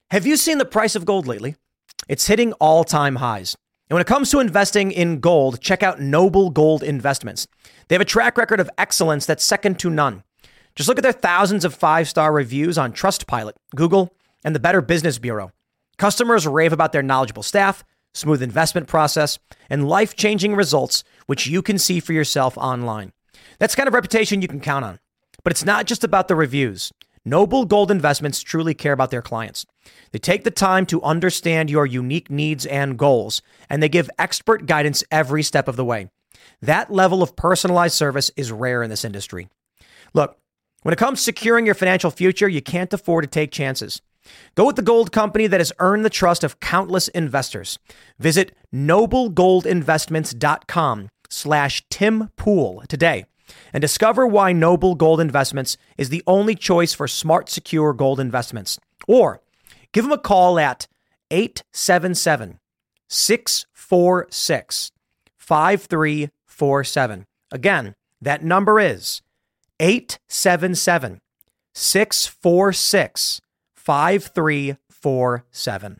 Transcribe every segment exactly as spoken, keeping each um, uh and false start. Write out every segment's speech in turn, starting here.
Have you seen the price of gold lately? It's hitting all-time highs. And when it comes to investing in gold, check out Noble Gold Investments. They have a track record of excellence that's second to none. Just look at their thousands of five-star reviews on Trustpilot, Google, and the Better Business Bureau. Customers rave about their knowledgeable staff, smooth investment process, and life-changing results, which you can see for yourself online. That's the kind of reputation you can count on. But it's not just about the reviews. Noble Gold Investments truly care about their clients. They take the time to understand your unique needs and goals, and they give expert guidance every step of the way. That level of personalized service is rare in this industry. Look, when it comes to securing your financial future, you can't afford to take chances. Go with the gold company that has earned the trust of countless investors. Visit noblegoldinvestments.com slash Tim Pool today and discover why Noble Gold Investments is the only choice for smart, secure gold investments. Or give them a call at eight seven seven, six four six, five three four seven. Again, that number is eight seven seven, six four six, five three four seven.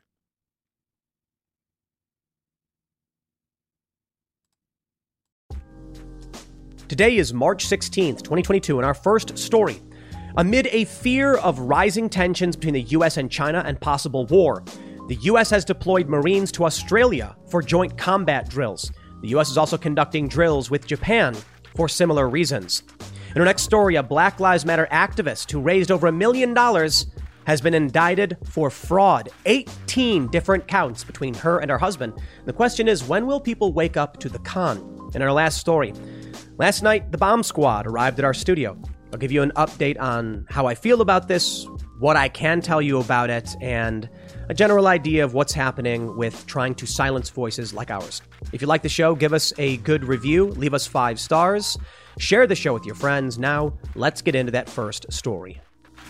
Today is March sixteenth, twenty twenty-two, and our first story. Amid a fear of rising tensions between the U S and China and possible war, the U S has deployed Marines to Australia for joint combat drills. The U S is also conducting drills with Japan for similar reasons. In our next story, a Black Lives Matter activist who raised over a million dollars has been indicted for fraud. eighteen different counts between her and her husband. The question is, when will people wake up to the con? In our last story, last night, the bomb squad arrived at our studio. I'll give you an update on how I feel about this, what I can tell you about it, and a general idea of what's happening with trying to silence voices like ours. If you like the show, give us a good review, leave us five stars, share the show with your friends. Now, let's get into that first story.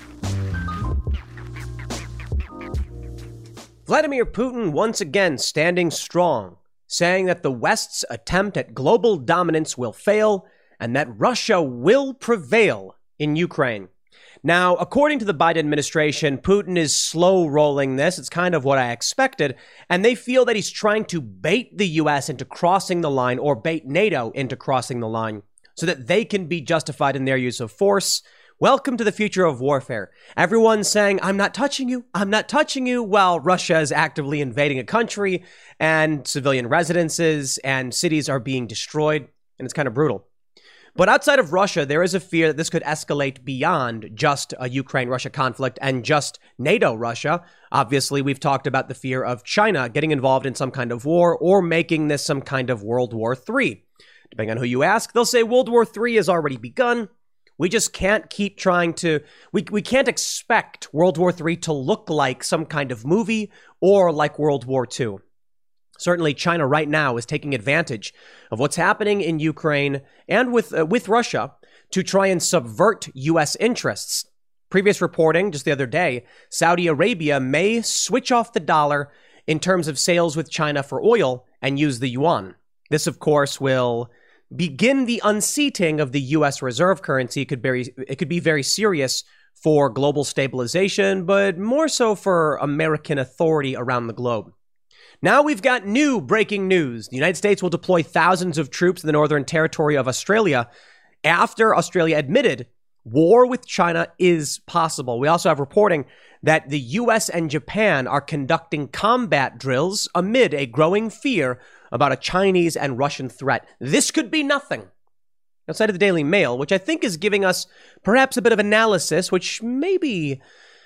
Vladimir Putin once again standing strong, saying that the West's attempt at global dominance will fail and that Russia will prevail in Ukraine. Now, according to the Biden administration, Putin is slow rolling this. It's kind of what I expected. And they feel that he's trying to bait the U S into crossing the line, or bait NATO into crossing the line, so that they can be justified in their use of force. Welcome to the future of warfare. Everyone's saying, I'm not touching you, I'm not touching you, while Russia is actively invading a country and civilian residences and cities are being destroyed. And it's kind of brutal. But outside of Russia, there is a fear that this could escalate beyond just a Ukraine-Russia conflict and just NATO-Russia. Obviously, we've talked about the fear of China getting involved in some kind of war or making this some kind of World War Three. Depending on who you ask, they'll say World War Three has already begun. We just can't keep trying to, we, we can't expect World War Three to look like some kind of movie or like World War Two. Certainly, China right now is taking advantage of what's happening in Ukraine and with uh, with Russia to try and subvert U S interests. Previous reporting just the other day, Saudi Arabia may switch off the dollar in terms of sales with China for oil and use the yuan. This, of course, will begin the unseating of the U S reserve currency. It could, very, it could be very serious for global stabilization, but more so for American authority around the globe. Now we've got new breaking news. The United States will deploy thousands of troops in the Northern Territory of Australia after Australia admitted war with China is possible. We also have reporting that the U S and Japan are conducting combat drills amid a growing fear about a Chinese and Russian threat. This could be nothing outside of the Daily Mail, which I think is giving us perhaps a bit of analysis, which may be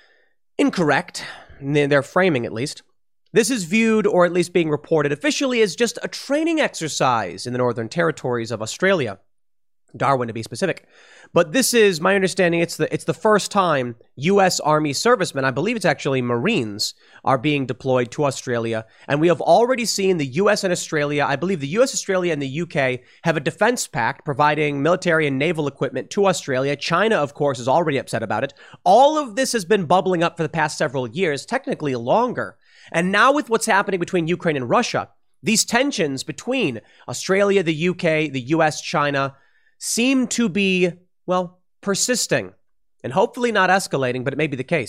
incorrect in their framing at least. This is viewed, or at least being reported officially, as just a training exercise in the Northern Territories of Australia. Darwin, to be specific. But this is, my understanding, it's the it's the first time U S Army servicemen, I believe it's actually Marines, are being deployed to Australia. And we have already seen the U S and Australia, I believe the U S, Australia, and the U K have a defense pact providing military and naval equipment to Australia. China, of course, is already upset about it. All of this has been bubbling up for the past several years, technically longer. And now with what's happening between Ukraine and Russia, these tensions between Australia, the U K, the U S, China, seem to be, well, persisting and hopefully not escalating, but it may be the case.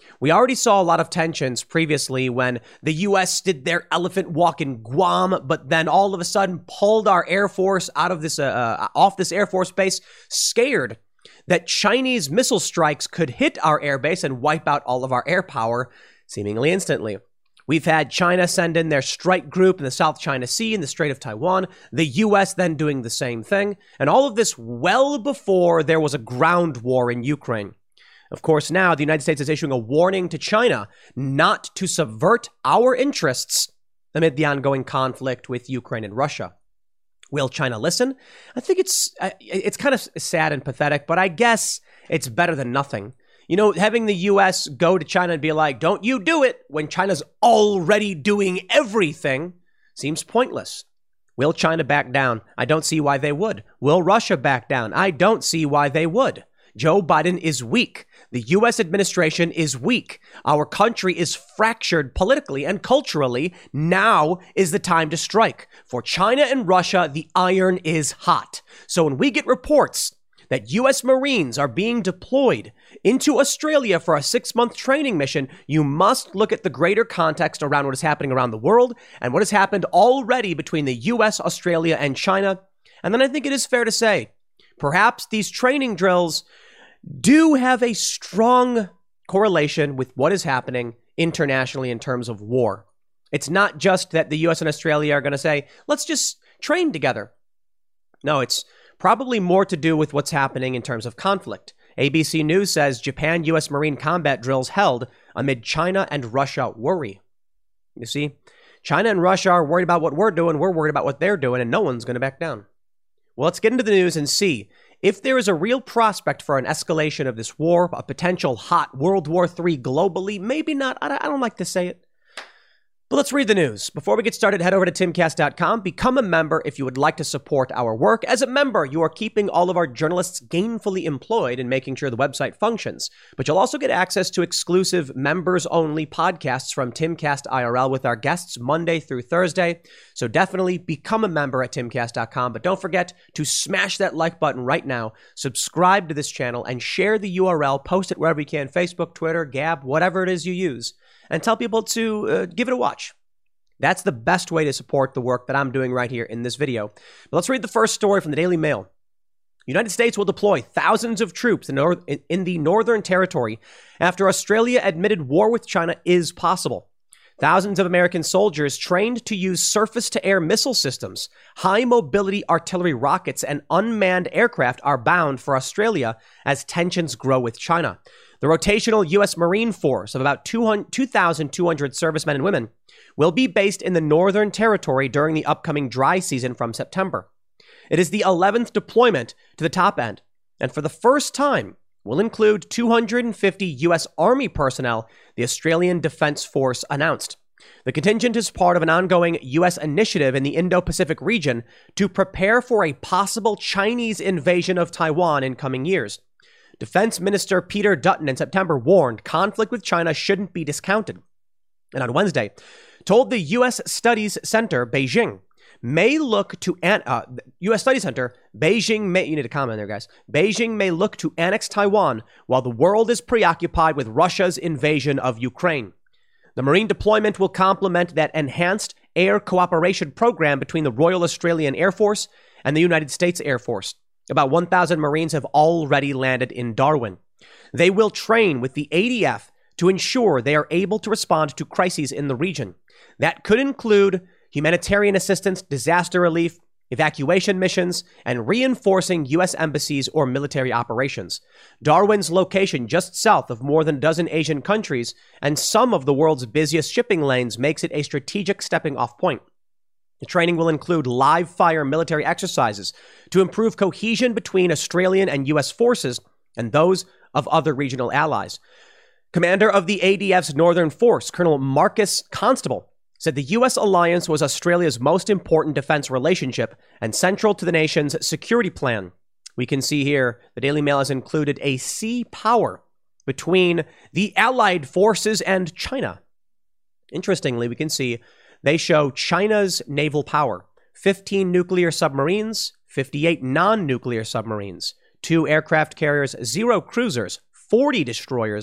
We already saw a lot of tensions previously when the U S did their elephant walk in Guam, but then all of a sudden pulled our Air Force out of this, uh, uh, off this Air Force base, scared that Chinese missile strikes could hit our airbase and wipe out all of our air power seemingly instantly. We've had China send in their strike group in the South China Sea and the Strait of Taiwan, the U S then doing the same thing, and all of this well before there was a ground war in Ukraine. Of course, now the United States is issuing a warning to China not to subvert our interests amid the ongoing conflict with Ukraine and Russia. Will China listen? I think it's it's kind of sad and pathetic, but I guess it's better than nothing. You know, having the U S go to China and be like, don't you do it, when China's already doing everything, seems pointless. Will China back down? I don't see why they would. Will Russia back down? I don't see why they would. Joe Biden is weak. The U S administration is weak. Our country is fractured politically and culturally. Now is the time to strike. For China and Russia, the iron is hot. So when we get reports that U S Marines are being deployed into Australia for a six-month training mission, you must look at the greater context around what is happening around the world and what has happened already between the U S, Australia, and China. And then I think it is fair to say, perhaps these training drills do have a strong correlation with what is happening internationally in terms of war. It's not just that the U S and Australia are going to say, let's just train together. No, it's probably more to do with what's happening in terms of conflict. A B C News says Japan-U S Marine combat drills held amid China and Russia worry. You see, China and Russia are worried about what we're doing, we're worried about what they're doing, and no one's going to back down. Well, let's get into the news and see if there is a real prospect for an escalation of this war, a potential hot World War Three globally. Maybe not. I don't like to say it. But let's read the news. Before we get started, head over to timcast dot com. Become a member if you would like to support our work. As a member, you are keeping all of our journalists gainfully employed and making sure the website functions. But you'll also get access to exclusive members-only podcasts from Timcast I R L with our guests Monday through Thursday. So definitely become a member at timcast dot com. But don't forget to smash that like button right now, subscribe to this channel, and share the U R L. Post it wherever you can, Facebook, Twitter, Gab, whatever it is you use. And tell people to uh, give it a watch. That's the best way to support the work that I'm doing right here in this video. But let's read the first story from the Daily Mail. United States will deploy thousands of troops in, nor- in the Northern Territory after Australia admitted war with China is possible. Thousands of American soldiers trained to use surface-to-air missile systems, high-mobility artillery rockets, and unmanned aircraft are bound for Australia as tensions grow with China. The rotational U S Marine Force of about two thousand two hundred servicemen and women will be based in the Northern Territory during the upcoming dry season from September. It is the eleventh deployment to the top end, and for the first time will include two hundred fifty U S Army personnel, the Australian Defence Force announced. The contingent is part of an ongoing U S initiative in the Indo-Pacific region to prepare for a possible Chinese invasion of Taiwan in coming years. Defense Minister Peter Dutton in September warned conflict with China shouldn't be discounted. And on Wednesday, told the U S Studies Center, Beijing, may look to, an- uh, U S Studies Center, Beijing may, you need to comment there, guys. Beijing may look to annex Taiwan while the world is preoccupied with Russia's invasion of Ukraine. The Marine deployment will complement that enhanced air cooperation program between the Royal Australian Air Force and the United States Air Force. About one thousand Marines have already landed in Darwin. They will train with the A D F to ensure they are able to respond to crises in the region. That could include humanitarian assistance, disaster relief, evacuation missions, and reinforcing U S embassies or military operations. Darwin's location just south of more than a dozen Asian countries and some of the world's busiest shipping lanes makes it a strategic stepping-off point. The training will include live-fire military exercises to improve cohesion between Australian and U S forces and those of other regional allies. Commander of the A D F's Northern Force, Colonel Marcus Constable, said the U S alliance was Australia's most important defense relationship and central to the nation's security plan. We can see here the Daily Mail has included a sea power between the Allied forces and China. Interestingly, we can see they show China's naval power: fifteen nuclear submarines, fifty-eight non-nuclear submarines, two aircraft carriers, zero cruisers, forty destroyers,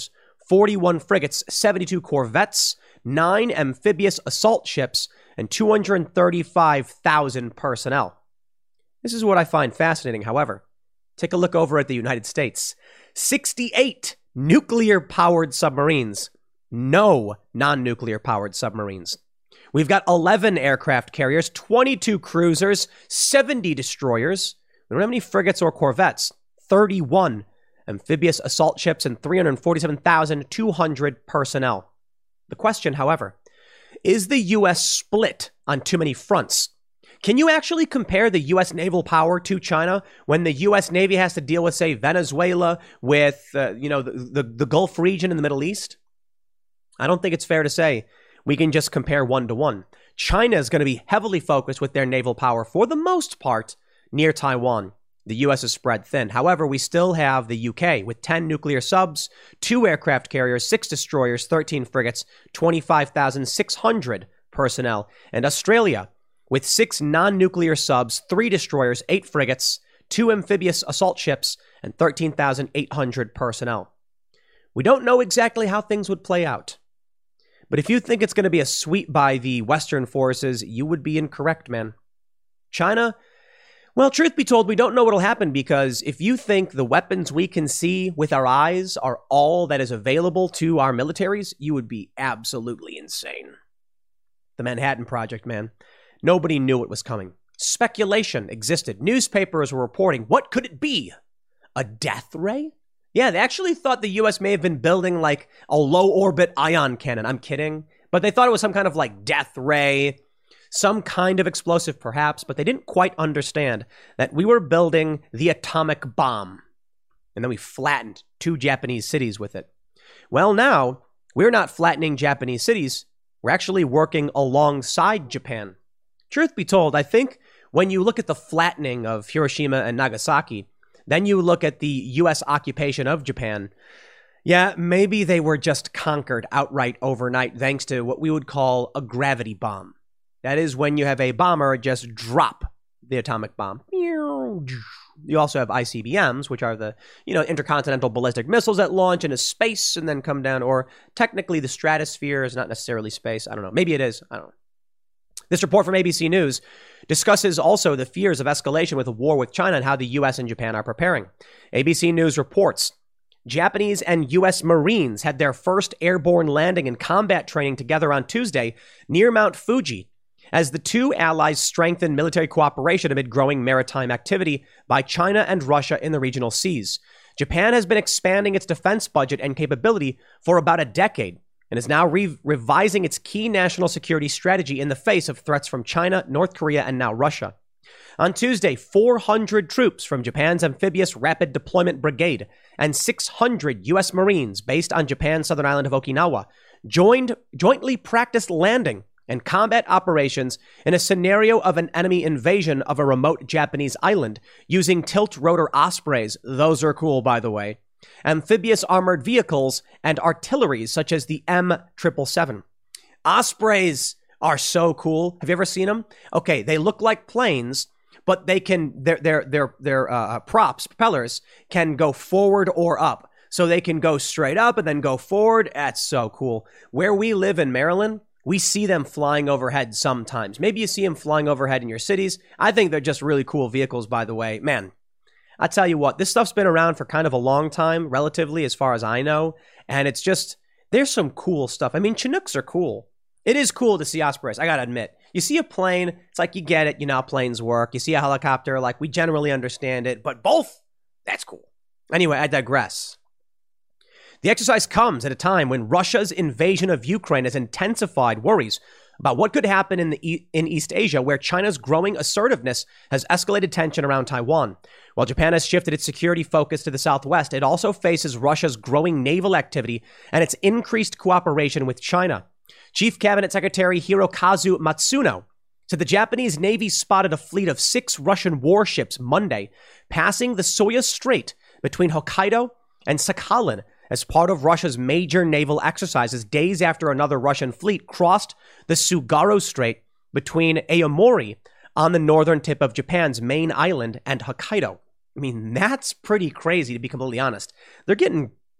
forty-one frigates, seventy-two corvettes, nine amphibious assault ships, and two hundred thirty-five thousand personnel. This is what I find fascinating, however. Take a look over at the United States. sixty-eight nuclear-powered submarines. No non-nuclear powered submarines. We've got eleven aircraft carriers, twenty-two cruisers, seventy destroyers. We don't have any frigates or corvettes. thirty-one amphibious assault ships and three hundred forty-seven thousand two hundred personnel. The question, however, is the U S split on too many fronts? Can you actually compare the U S naval power to China when the U S Navy has to deal with, say, Venezuela, with, uh, you know, the, the, the Gulf region in the Middle East? I don't think it's fair to say we can just compare one to one. China is going to be heavily focused with their naval power, for the most part, near Taiwan. The U S is spread thin. However, we still have the U K with ten nuclear subs, two aircraft carriers, six destroyers, thirteen frigates, twenty-five thousand six hundred personnel. And Australia with six non-nuclear subs, three destroyers, eight frigates, two amphibious assault ships, and thirteen thousand eight hundred personnel. We don't know exactly how things would play out. But if you think it's going to be a sweep by the Western forces, you would be incorrect, man. China, well, truth be told, we don't know what'll happen, because if you think the weapons we can see with our eyes are all that is available to our militaries, you would be absolutely insane. The Manhattan Project, man. Nobody knew it was coming. Speculation existed. Newspapers were reporting, what could it be? A death ray? Yeah, they actually thought the U S may have been building like a low-orbit ion cannon. I'm kidding. But they thought it was some kind of like death ray, some kind of explosive perhaps, but they didn't quite understand that we were building the atomic bomb. And then we flattened two Japanese cities with it. Well, now, we're not flattening Japanese cities. We're actually working alongside Japan. Truth be told, I think when you look at the flattening of Hiroshima and Nagasaki, then you look at the U S occupation of Japan, yeah, maybe they were just conquered outright overnight thanks to what we would call a gravity bomb. That is when you have a bomber just drop the atomic bomb. You also have I C B Ms, which are the, you know, intercontinental ballistic missiles that launch into space and then come down, or technically the stratosphere is not necessarily space. I don't know. Maybe it is. I don't know. This report from A B C News discusses also the fears of escalation with a war with China and how the U S and Japan are preparing. A B C News reports Japanese and U S Marines had their first airborne landing and combat training together on Tuesday near Mount Fuji, as the two allies strengthen military cooperation amid growing maritime activity by China and Russia in the regional seas. Japan has been expanding its defense budget and capability for about a decade, and is now re- revising its key national security strategy in the face of threats from China, North Korea, and now Russia. On Tuesday, four hundred troops from Japan's Amphibious Rapid Deployment Brigade and six hundred U S Marines based on Japan's southern island of Okinawa joined jointly practiced landing and combat operations in a scenario of an enemy invasion of a remote Japanese island using tilt-rotor Ospreys. Those are cool, by the way. Amphibious armored vehicles, and artillery such as the M seven seven. Ospreys are so cool. Have you ever seen them? Okay, they look like planes, but they can, their their their their uh, props, propellers, can go forward or up. So they can go straight up and then go forward. That's so cool. Where we live in Maryland, we see them flying overhead sometimes. Maybe you see them flying overhead in your cities. I think they're just really cool vehicles, by the way. Man, I tell you what, this stuff's been around for kind of a long time, relatively, as far as I know. And it's just, there's some cool stuff. I mean, Chinooks are cool. It is cool to see Ospreys, I gotta admit. You see a plane, it's like you get it, you know how planes work. You see a helicopter, like we generally understand it. But both, that's cool. Anyway, I digress. The exercise comes at a time when Russia's invasion of Ukraine has intensified worries about what could happen in the e- in East Asia, where China's growing assertiveness has escalated tension around Taiwan. While Japan has shifted its security focus to the southwest, it also faces Russia's growing naval activity and its increased cooperation with China. Chief Cabinet Secretary Hirokazu Matsuno said the Japanese Navy spotted a fleet of six Russian warships Monday passing the Soyuz Strait between Hokkaido and Sakhalin as part of Russia's major naval exercises, days after another Russian fleet crossed the Tsugaru Strait between Aomori on the northern tip of Japan's main island and Hokkaido. I mean, that's pretty crazy, to be completely honest. They're getting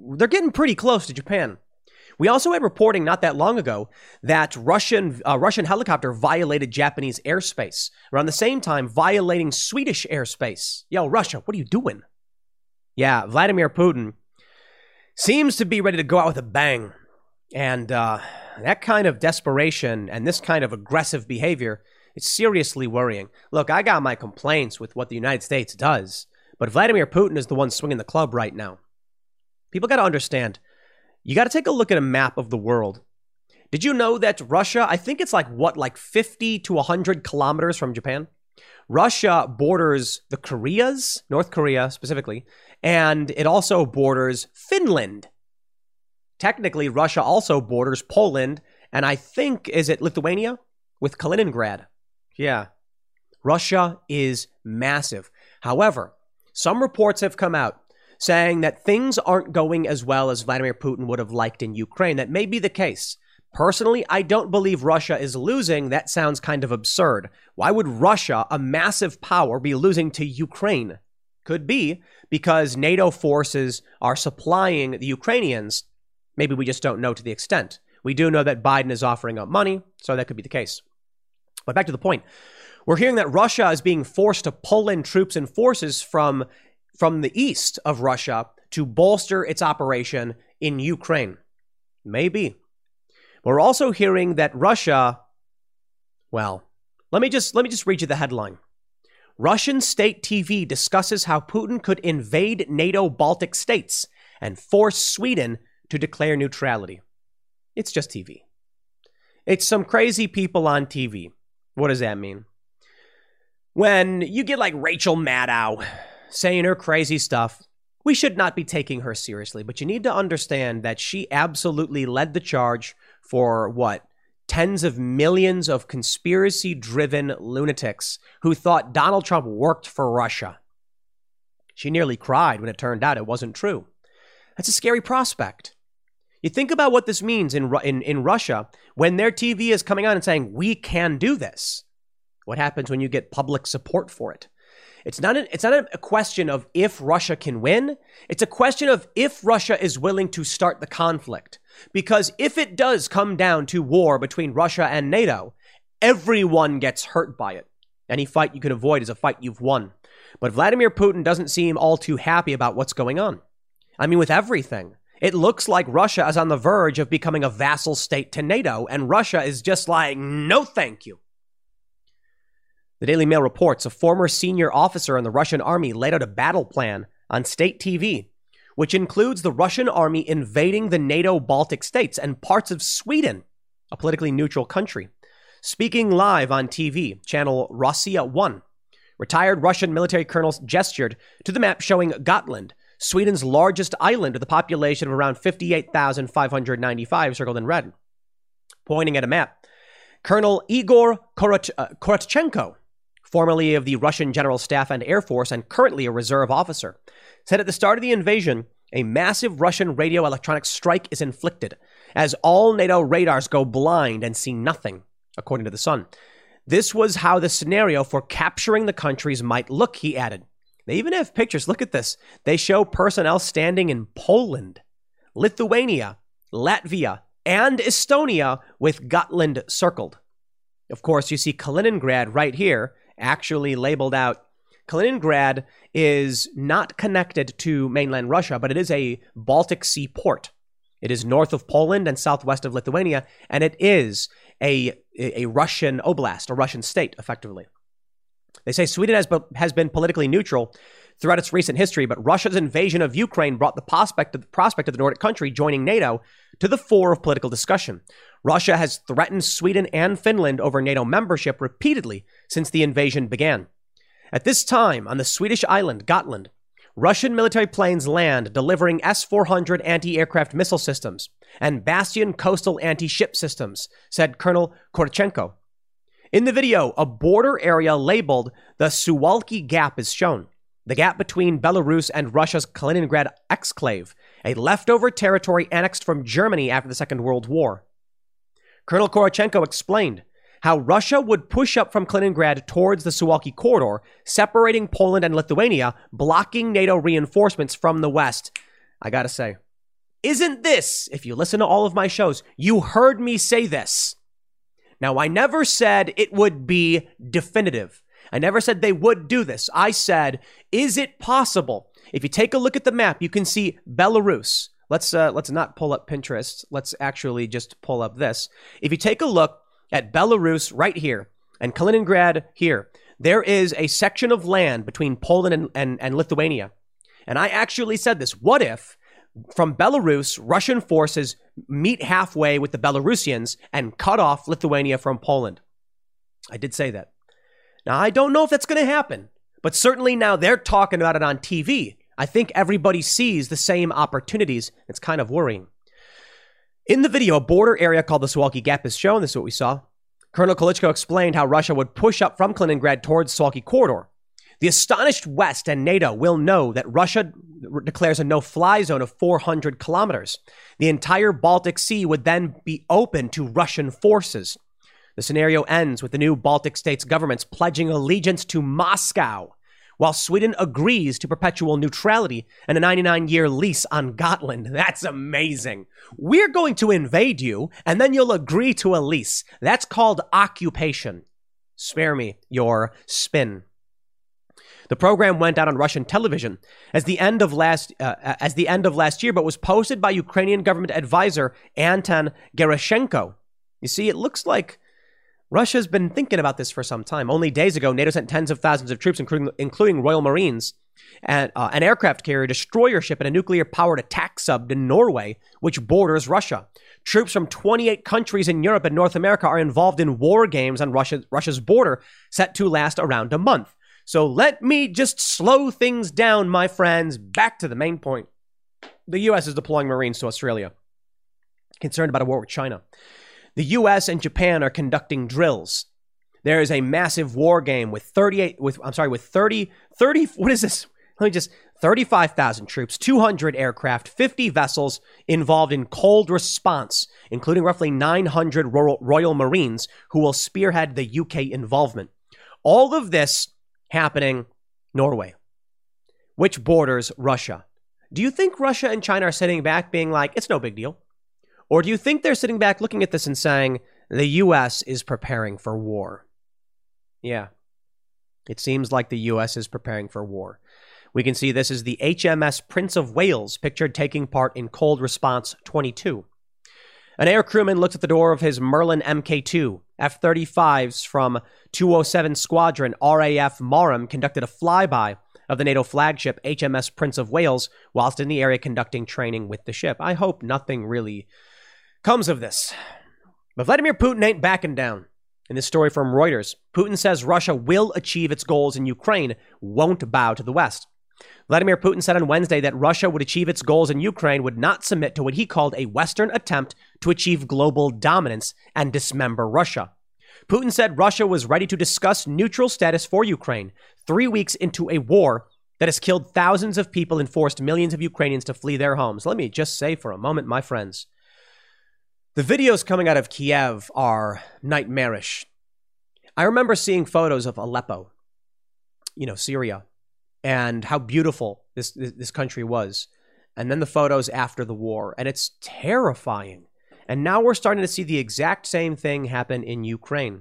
they're getting pretty close to Japan. We also had reporting not that long ago that Russian uh, Russian helicopter violated Japanese airspace, around the same time violating Swedish airspace. Yo, Russia, what are you doing? Yeah, Vladimir Putin seems to be ready to go out with a bang. And uh, that kind of desperation and this kind of aggressive behavior is seriously worrying. Look, I got my complaints with what the United States does, but Vladimir Putin is the one swinging the club right now. People got to understand, you got to take a look at a map of the world. Did you know that Russia, I think it's like, what, like fifty to one hundred kilometers from Japan? Russia borders the Koreas, North Korea specifically, and it also borders Finland. Technically, Russia also borders Poland, and I think, is it Lithuania? With Kaliningrad. Yeah. Russia is massive. However, some reports have come out saying that things aren't going as well as Vladimir Putin would have liked in Ukraine. That may be the case. Personally, I don't believe Russia is losing. That sounds kind of absurd. Why would Russia, a massive power, be losing to Ukraine? Could be because NATO forces are supplying the Ukrainians. Maybe we just don't know to the extent. We do know that Biden is offering up money, so that could be the case. But back to the point. We're hearing that Russia is being forced to pull in troops and forces from from the east of Russia to bolster its operation in Ukraine. Maybe. We're also hearing that Russia, well, let me just let me just read you the headline. Russian state T V discusses how Putin could invade NATO Baltic states and force Sweden to declare neutrality. It's just T V. It's some crazy people on T V. What does that mean? When you get like Rachel Maddow saying her crazy stuff, we should not be taking her seriously. But you need to understand that she absolutely led the charge for what? Tens of millions of conspiracy-driven lunatics who thought Donald Trump worked for Russia. She nearly cried when it turned out it wasn't true. That's a scary prospect. You think about what this means in, in, in Russia when their T V is coming on and saying, we can do this. What happens when you get public support for it? It's not, a, it's not a question of if Russia can win. It's a question of if Russia is willing to start the conflict. Because if it does come down to war between Russia and NATO, everyone gets hurt by it. Any fight you can avoid is a fight you've won. But Vladimir Putin doesn't seem all too happy about what's going on. I mean, with everything. It looks like Russia is on the verge of becoming a vassal state to NATO, and Russia is just like, no thank you. The Daily Mail reports a former senior officer in the Russian army laid out a battle plan on state T V, which includes the Russian army invading the NATO Baltic states and parts of Sweden, a politically neutral country. Speaking live on T V, channel Rossiya one, retired Russian military colonels gestured to the map showing Gotland, Sweden's largest island with a population of around fifty-eight thousand five hundred ninety-five, circled in red. Pointing at a map, Colonel Igor Korot- uh, Korotchenko, formerly of the Russian General Staff and Air Force and currently a reserve officer, said at the start of the invasion, a massive Russian radio electronic strike is inflicted as all NATO radars go blind and see nothing, according to The Sun. This was how the scenario for capturing the countries might look, he added. They even have pictures. Look at this. They show personnel standing in Poland, Lithuania, Latvia, and Estonia with Gotland circled. Of course, you see Kaliningrad right here, actually labeled out. Kaliningrad is not connected to mainland Russia, but it is a Baltic Sea port. It is north of Poland and southwest of Lithuania, and it is a, a Russian oblast, a Russian state, effectively. They say Sweden has, has been politically neutral throughout its recent history, but Russia's invasion of Ukraine brought the prospect of the prospect of the Nordic country joining NATO to the fore of political discussion. Russia has threatened Sweden and Finland over NATO membership repeatedly since the invasion began. At this time, on the Swedish island Gotland, Russian military planes land delivering S four hundred anti-aircraft missile systems and Bastion coastal anti-ship systems, said Colonel Korotchenko. In the video, a border area labeled the Suwalki Gap is shown. The gap between Belarus and Russia's Kaliningrad exclave, a leftover territory annexed from Germany after the Second World War. Colonel Korotchenko explained how Russia would push up from Kaliningrad towards the Suwalki corridor, separating Poland and Lithuania, blocking NATO reinforcements from the west. I gotta say, Isn't this, if you listen to all of my shows, you heard me say this. Now, I never said it would be definitive. I never said they would do this. I said, is it possible? If you take a look at the map, you can see Belarus. Let's uh, let's not pull up Pinterest. Let's actually just pull up this. If you take a look at Belarus right here and Kaliningrad here, there is a section of land between Poland and, and, and Lithuania. And I actually said this. What if from Belarus, Russian forces meet halfway with the Belarusians and cut off Lithuania from Poland? I did say that. Now, I don't know if that's going to happen, but certainly now they're talking about it on T V. I think everybody sees the same opportunities. It's kind of worrying. In the video, a border area called the Suwalki Gap is shown. This is what we saw. Colonel Kalichko explained how Russia would push up from Kaliningrad towards Suwalki corridor. The astonished West and NATO will know that Russia declares a no-fly zone of four hundred kilometers. The entire Baltic Sea would then be open to Russian forces. The scenario ends with the new Baltic states governments pledging allegiance to Moscow, while Sweden agrees to perpetual neutrality and a ninety-nine year lease on Gotland. That's amazing. We're going to invade you, and then you'll agree to a lease. That's called occupation. Spare me your spin. The program went out on Russian television as the end of last uh, as the end of last year, but was posted by Ukrainian government advisor Anton Gerashenko. You see, it looks like Russia's been thinking about this for some time. Only days ago, NATO sent tens of thousands of troops, including, including Royal Marines, and uh, an aircraft carrier, destroyer ship, and a nuclear-powered attack sub to Norway, which borders Russia. Troops from twenty-eight countries in Europe and North America are involved in war games on Russia, Russia's border, set to last around a month. So let me just slow things down, my friends. Back to the main point. The U S is deploying Marines to Australia, concerned about a war with China. The U S and Japan are conducting drills. There is a massive war game with thirty-eight, with I'm sorry, with thirty, thirty, what is this? Let me just, thirty-five thousand troops, two hundred aircraft, fifty vessels involved in cold response, including roughly nine hundred Royal, Royal Marines who will spearhead the U K involvement. All of this happening Norway, which borders Russia. Do you think Russia and China are sitting back being like, it's no big deal? Or do you think they're sitting back looking at this and saying, the U S is preparing for war? Yeah, it seems like the U S is preparing for war. We can see this is the H M S Prince of Wales, pictured taking part in Cold Response twenty-two. An air crewman looked at the door of his Merlin M K two. F thirty-fives from two oh seven Squadron R A F Marham conducted a flyby of the NATO flagship H M S Prince of Wales whilst in the area conducting training with the ship. I hope nothing really comes of this. But Vladimir Putin ain't backing down. In this story from Reuters, Putin says Russia will achieve its goals in Ukraine, won't bow to the West. Vladimir Putin said on Wednesday that Russia would achieve its goals in Ukraine, would not submit to what he called a Western attempt to achieve global dominance and dismember Russia. Putin said Russia was ready to discuss neutral status for Ukraine three weeks into a war that has killed thousands of people and forced millions of Ukrainians to flee their homes. Let me just say for a moment, my friends, the videos coming out of Kiev are nightmarish. I remember seeing photos of Aleppo, you know, Syria, and how beautiful this, this this country was. And then the photos after the war, and it's terrifying. And now we're starting to see the exact same thing happen in Ukraine.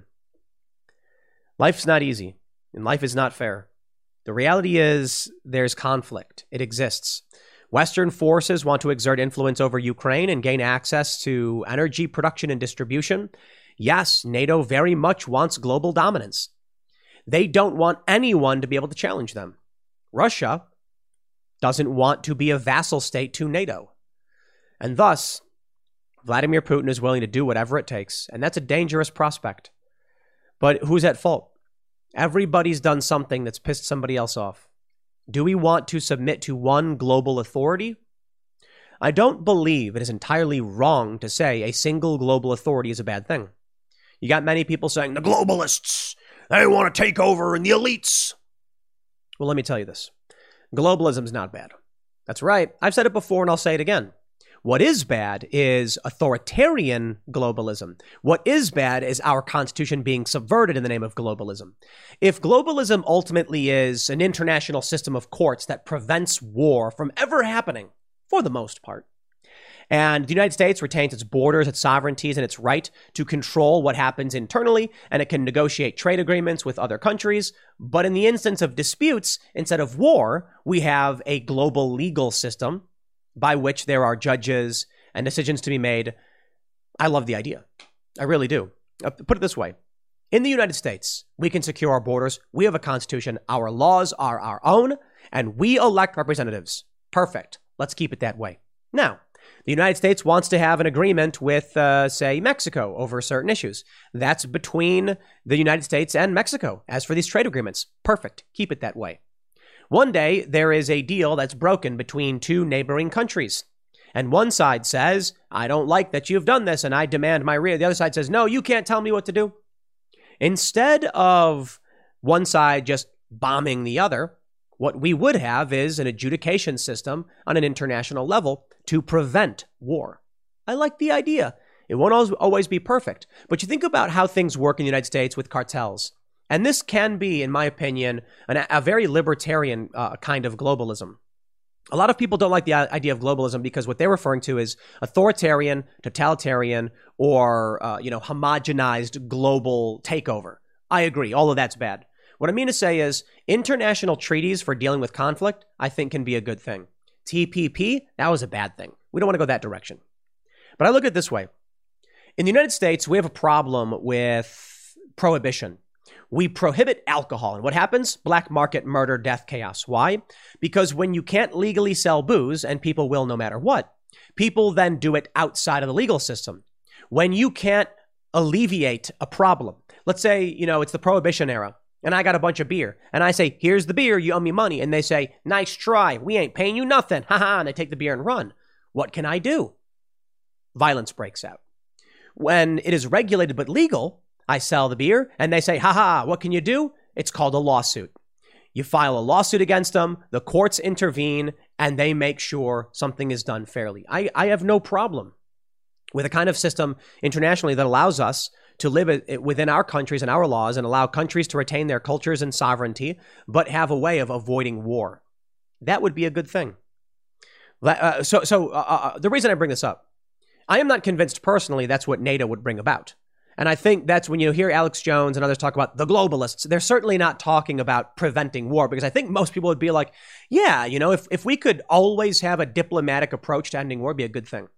Life's not easy, and life is not fair. The reality is there's conflict. It exists. Western forces want to exert influence over Ukraine and gain access to energy production and distribution. Yes, NATO very much wants global dominance. They don't want anyone to be able to challenge them. Russia doesn't want to be a vassal state to NATO. And thus, Vladimir Putin is willing to do whatever it takes. And that's a dangerous prospect. But who's at fault? Everybody's done something that's pissed somebody else off. Do we want to submit to one global authority? I don't believe it is entirely wrong to say a single global authority is a bad thing. You got many people saying, the globalists, they want to take over, and the elites. Well, let me tell you this. Globalism is not bad. That's right. I've said it before, and I'll say it again. What is bad is authoritarian globalism. What is bad is our constitution being subverted in the name of globalism. If globalism ultimately is an international system of courts that prevents war from ever happening, for the most part, And the United States retains its borders, its sovereignties, and its right to control what happens internally, and it can negotiate trade agreements with other countries. But in the instance of disputes, instead of war, we have a global legal system by which there are judges and decisions to be made. I love the idea. I really do. Uh, put it this way. In the United States, we can secure our borders. We have a constitution. Our laws are our own, and we elect representatives. Perfect. Let's keep it that way. Now, the United States wants to have an agreement with, uh, say, Mexico over certain issues. That's between the United States and Mexico. As for these trade agreements, perfect. Keep it that way. One day, there is a deal that's broken between two neighboring countries. And one side says, I don't like that you've done this, and I demand my rear. The other side says, no, you can't tell me what to do. Instead of one side just bombing the other, what we would have is an adjudication system on an international level to prevent war. I like the idea. It won't always be perfect. But you think about how things work in the United States with cartels. And this can be, in my opinion, an, a very libertarian uh, kind of globalism. A lot of people don't like the idea of globalism because what they're referring to is authoritarian, totalitarian, or, uh, you know, homogenized global takeover. I agree. All of that's bad. What I mean to say is international treaties for dealing with conflict, I think, can be a good thing. T P P, that was a bad thing. We don't want to go that direction. But I look at it this way. In the United States, we have a problem with prohibition. We prohibit alcohol. And what happens? Black market, murder, death, chaos. Why? Because when you can't legally sell booze, and people will no matter what, people then do it outside of the legal system. When you can't alleviate a problem, let's say, you know, it's the Prohibition era, and I got a bunch of beer, and I say, here's the beer, you owe me money. And they say, nice try, we ain't paying you nothing. Ha ha, and they take the beer and run. What can I do? Violence breaks out. When it is regulated but legal, I sell the beer, and they say, ha ha, what can you do? It's called a lawsuit. You file a lawsuit against them, the courts intervene, and they make sure something is done fairly. I, I have no problem with a kind of system internationally that allows us to live within our countries and our laws and allow countries to retain their cultures and sovereignty, but have a way of avoiding war. That would be a good thing. Uh, so so uh, uh, the reason I bring this up, I am not convinced personally that's what NATO would bring about. And I think that's when you hear Alex Jones and others talk about the globalists, they're certainly not talking about preventing war, because I think most people would be like, yeah, you know, if, if we could always have a diplomatic approach to ending war, it'd be a good thing.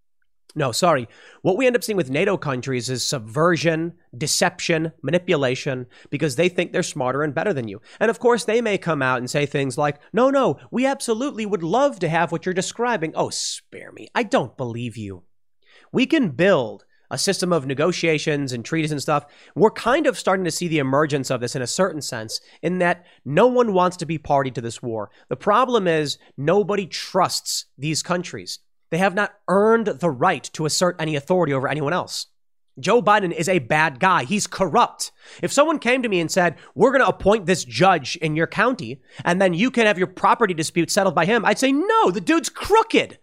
No, sorry. What we end up seeing with NATO countries is subversion, deception, manipulation, because they think they're smarter and better than you. And of course, they may come out and say things like, no, no, we absolutely would love to have what you're describing. Oh, spare me. I don't believe you. We can build a system of negotiations and treaties and stuff. We're kind of starting to see the emergence of this in a certain sense, in that no one wants to be party to this war. The problem is nobody trusts these countries. They have not earned the right to assert any authority over anyone else. Joe Biden is a bad guy. He's corrupt. If someone came to me and said, we're going to appoint this judge in your county, and then you can have your property dispute settled by him, I'd say, no, the dude's crooked.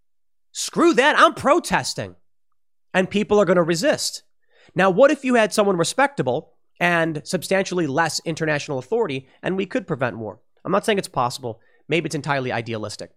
Screw that. I'm protesting. And people are going to resist. Now, what if you had someone respectable and substantially less international authority, and we could prevent war? I'm not saying it's possible. Maybe it's entirely idealistic.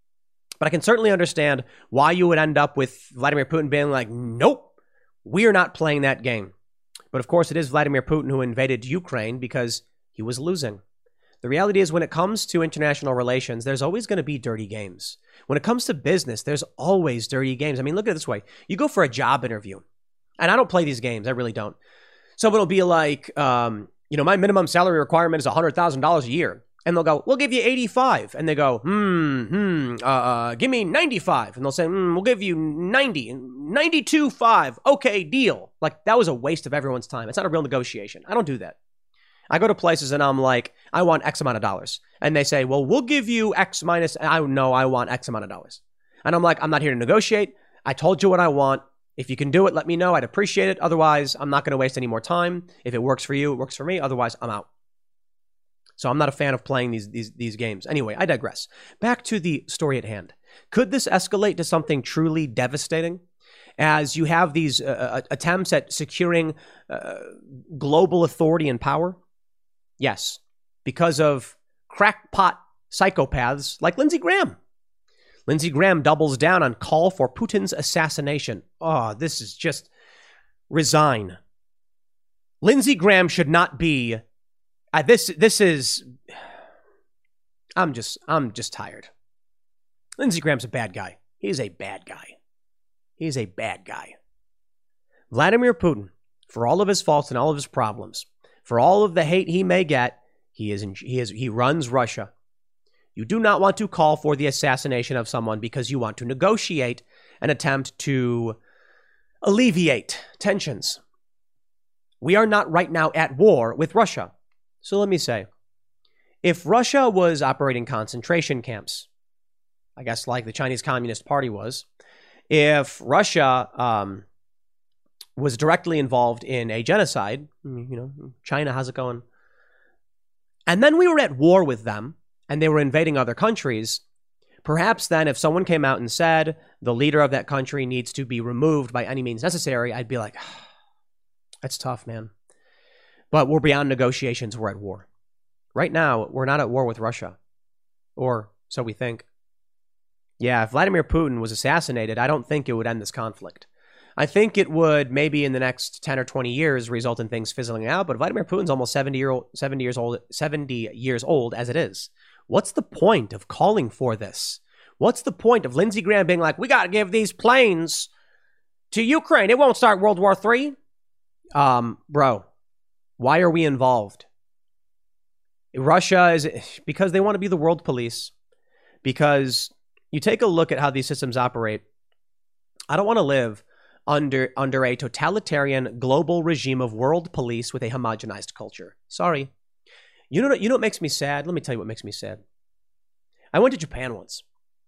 But I can certainly understand why you would end up with Vladimir Putin being like, nope, we are not playing that game. But of course, it is Vladimir Putin who invaded Ukraine because he was losing. The reality is, when it comes to international relations, there's always going to be dirty games. When it comes to business, there's always dirty games. I mean, look at it this way. You go for a job interview, and I don't play these games. I really don't. Someone will be like, um, you know, my minimum salary requirement is one hundred thousand dollars a year. And they'll go, we'll give you eighty-five. And they go, hmm, hmm, uh, uh, give me ninety-five. And they'll say, hmm, we'll give you ninety, ninety-two point five. Okay, deal. Like, that was a waste of everyone's time. It's not a real negotiation. I don't do that. I go to places and I'm like, I want X amount of dollars. And they say, well, we'll give you X minus, I know I want X amount of dollars. And I'm like, I'm not here to negotiate. I told you what I want. If you can do it, let me know. I'd appreciate it. Otherwise, I'm not going to waste any more time. If it works for you, it works for me. Otherwise, I'm out. So I'm not a fan of playing these, these, these games. Anyway, I digress. Back to the story at hand. Could this escalate to something truly devastating? As you have these uh, attempts at securing uh, global authority and power? Yes, because of crackpot psychopaths like Lindsey Graham. Lindsey Graham doubles down on call for Putin's assassination. Oh, this is just resign. Lindsey Graham should not be. Uh, this this is. I'm just I'm just tired. Lindsey Graham's a bad guy. He's a bad guy. He's a bad guy. Vladimir Putin, for all of his faults and all of his problems, for all of the hate he may get, he is in, he is he runs Russia. You do not want to call for the assassination of someone because you want to negotiate and attempt to alleviate tensions. We are not right now at war with Russia. So let me say, if Russia was operating concentration camps, I guess like the Chinese Communist Party was, if Russia um, was directly involved in a genocide, you know, China, how's it going? And then we were at war with them, and they were invading other countries, perhaps then if someone came out and said the leader of that country needs to be removed by any means necessary, I'd be like, that's tough, man. But we're beyond negotiations. We're at war. Right now, we're not at war with Russia. Or so we think. Yeah, if Vladimir Putin was assassinated, I don't think it would end this conflict. I think it would maybe in the next ten or twenty years result in things fizzling out, but Vladimir Putin's almost seventy, year old, seventy years old, seventy years old as it is. What's the point of calling for this? What's the point of Lindsey Graham being like, we got to give these planes to Ukraine. It won't start World War Three. Um, bro, why are we involved? Russia is because they want to be the world police. Because you take a look at how these systems operate. I don't want to live under under a totalitarian global regime of world police with a homogenized culture. Sorry. You know what, you know what makes me sad? Let me tell you what makes me sad. I went to Japan once.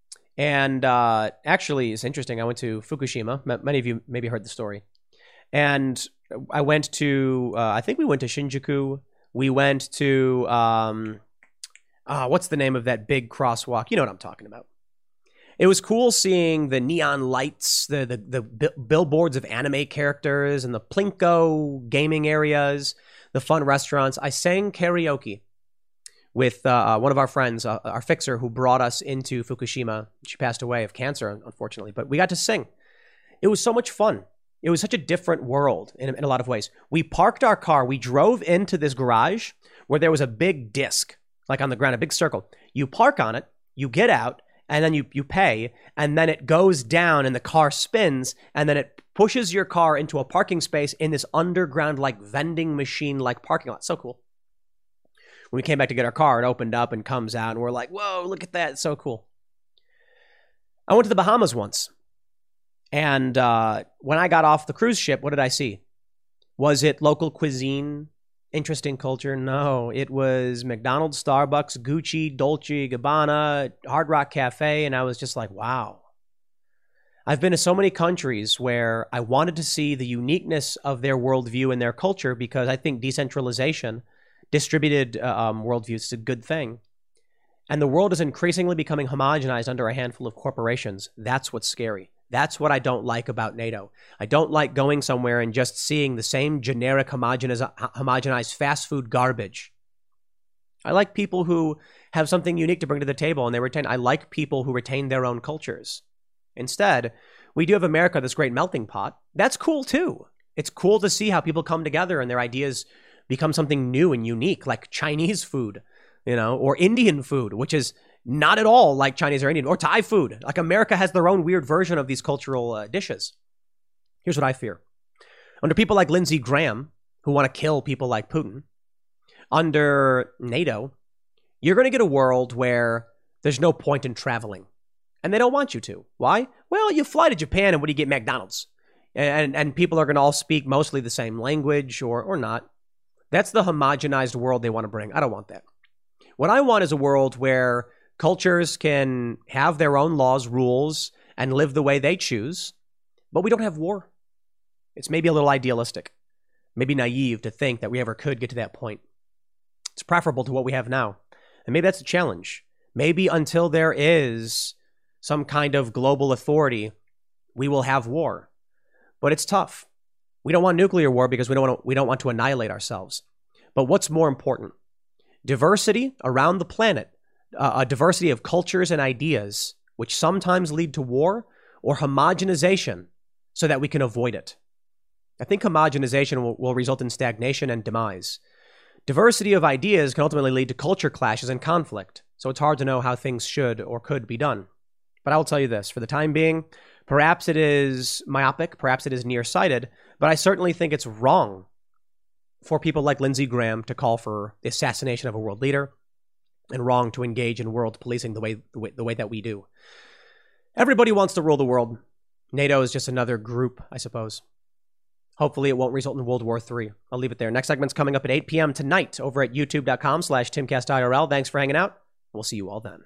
And uh, actually, it's interesting. I went to Fukushima. M- many of you maybe heard the story. And I went to, uh, I think we went to Shinjuku. We went to, um, uh, what's the name of that big crosswalk? You know what I'm talking about. It was cool seeing the neon lights, the the, the bi- billboards of anime characters, and the Plinko gaming areas, the fun restaurants. I sang karaoke with uh, one of our friends, uh, our fixer, who brought us into Fukushima. She passed away of cancer, unfortunately, but we got to sing. It was so much fun. It was such a different world in, in a lot of ways. We parked our car. We drove into this garage where there was a big disc, like on the ground, a big circle. You park on it, you get out, and then you, you pay, and then it goes down and the car spins, and then it pushes your car into a parking space in this underground, like vending machine, like parking lot. So cool. When we came back to get our car, it opened up and comes out, and we're like, whoa, look at that. It's so cool. I went to the Bahamas once. And uh, when I got off the cruise ship, what did I see? Was it local cuisine? Interesting culture? No, it was McDonald's, Starbucks, Gucci, Dolce Gabbana, Hard Rock Cafe, and I was just like, wow. I've been to so many countries where I wanted to see the uniqueness of their worldview and their culture because I think decentralization, distributed uh, um, worldviews is a good thing. And the world is increasingly becoming homogenized under a handful of corporations. That's what's scary. That's what I don't like about NATO. I don't like going somewhere and just seeing the same generic homogenized, homogenized fast food garbage. I like people who have something unique to bring to the table, and they retain. I like people who retain their own cultures. Instead, we do have America, this great melting pot. That's cool too. It's cool to see how people come together and their ideas become something new and unique, like Chinese food, you know, or Indian food, which is not at all like Chinese or Indian, or Thai food. Like America has their own weird version of these cultural uh, dishes. Here's what I fear. Under people like Lindsey Graham, who want to kill people like Putin, under NATO, you're going to get a world where there's no point in traveling. And they don't want you to. Why? Well, you fly to Japan and what do you get? McDonald's. And, and people are going to all speak mostly the same language or, or not. That's the homogenized world they want to bring. I don't want that. What I want is a world where cultures can have their own laws, rules, and live the way they choose, but we don't have war. It's maybe a little idealistic, maybe naive to think that we ever could get to that point. It's preferable to what we have now. And maybe that's a challenge. Maybe until there is some kind of global authority, we will have war. But it's tough. We don't want nuclear war because we don't want to, we don't want to annihilate ourselves. But what's more important? Diversity around the planet. Uh, a diversity of cultures and ideas which sometimes lead to war, or homogenization so that we can avoid it? I think homogenization will, will result in stagnation and demise. Diversity of ideas can ultimately lead to culture clashes and conflict, so it's hard to know how things should or could be done. But I will tell you this, for the time being, perhaps it is myopic, perhaps it is nearsighted, but I certainly think it's wrong for people like Lindsey Graham to call for the assassination of a world leader, and wrong to engage in world policing the way, the way the way that we do. Everybody wants to rule the world. NATO is just another group, I suppose. Hopefully it won't result in World War Three. I'll leave it there. Next segment's coming up at eight p.m. tonight over at youtube.com slash timcastirl. Thanks for hanging out. We'll see you all then.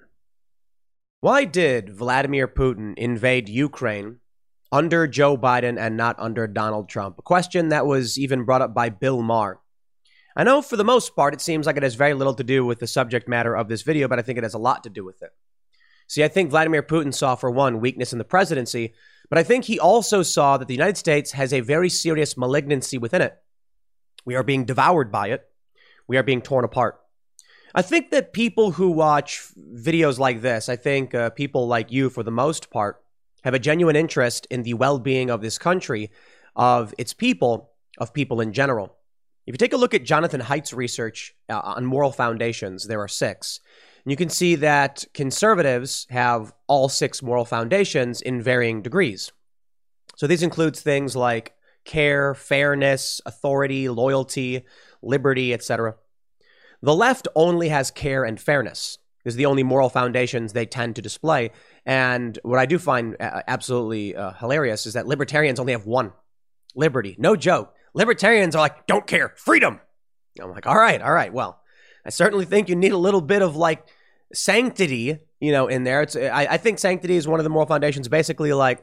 Why did Vladimir Putin invade Ukraine under Joe Biden and not under Donald Trump? A question that was even brought up by Bill Maher. I know for the most part, it seems like it has very little to do with the subject matter of this video, but I think it has a lot to do with it. See, I think Vladimir Putin saw, for one, weakness in the presidency, but I think he also saw that the United States has a very serious malignancy within it. We are being devoured by it. We are being torn apart. I think that people who watch videos like this, I think uh, people like you, for the most part, have a genuine interest in the well-being of this country, of its people, of people in general. If you take a look at Jonathan Haidt's research uh, on moral foundations, there are six. And you can see that conservatives have all six moral foundations in varying degrees. So these includes things like care, fairness, authority, loyalty, liberty, et cetera. The left only has care and fairness. These are the only moral foundations they tend to display. And what I do find uh, absolutely uh, hilarious is that libertarians only have one: liberty. No joke. Libertarians are like, don't care, freedom. I'm like, all right, all right. Well, I certainly think you need a little bit of like sanctity, you know, in there. It's I, I think sanctity is one of the moral foundations. Basically, like,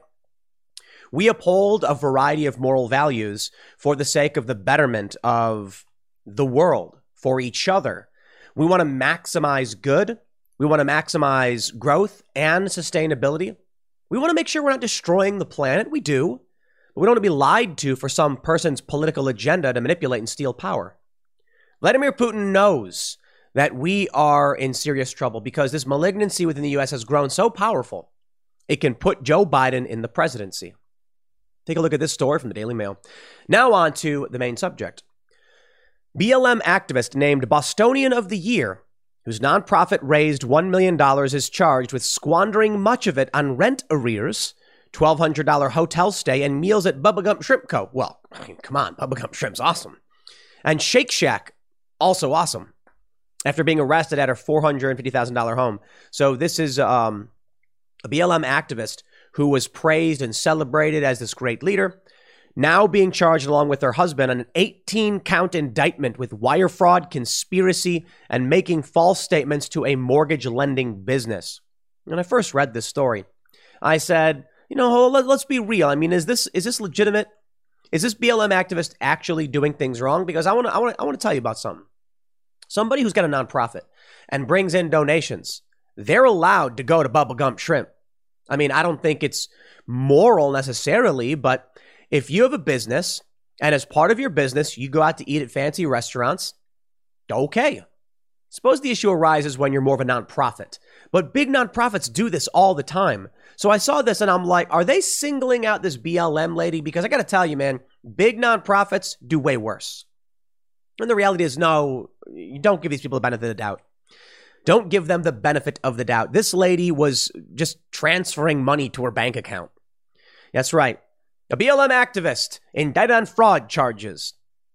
we uphold a variety of moral values for the sake of the betterment of the world, for each other. We want to maximize good. We want to maximize growth and sustainability. We want to make sure we're not destroying the planet. We do. But we don't want to be lied to for some person's political agenda to manipulate and steal power. Vladimir Putin knows that we are in serious trouble because this malignancy within the U S has grown so powerful, it can put Joe Biden in the presidency. Take a look at this story from the Daily Mail. Now on to the main subject. B L M activist named Bostonian of the Year, whose nonprofit raised one million dollars, is charged with squandering much of it on rent arrears, twelve hundred dollars hotel stay, and meals at Bubba Gump Shrimp Co. Well, I mean, come on, Bubba Gump Shrimp's awesome. And Shake Shack, also awesome, after being arrested at her four hundred fifty thousand dollars home. So this is um, a B L M activist who was praised and celebrated as this great leader, now being charged along with her husband on an eighteen count indictment with wire fraud, conspiracy, and making false statements to a mortgage lending business. When I first read this story, I said, you know, let, let's be real. I mean, is this is this legitimate? Is this B L M activist actually doing things wrong? Because I want to I want I want to tell you about something. Somebody who's got a nonprofit and brings in donations, they're allowed to go to Bubba Gump Shrimp. I mean, I don't think it's moral necessarily, but if you have a business and as part of your business, you go out to eat at fancy restaurants, okay. Suppose the issue arises when you're more of a nonprofit, but big nonprofits do this all the time. So I saw this and I'm like, are they singling out this B L M lady? Because I got to tell you, man, big nonprofits do way worse. And the reality is, no, you don't give these people the benefit of the doubt. Don't give them the benefit of the doubt. This lady was just transferring money to her bank account. That's right. A B L M activist indicted on fraud charges.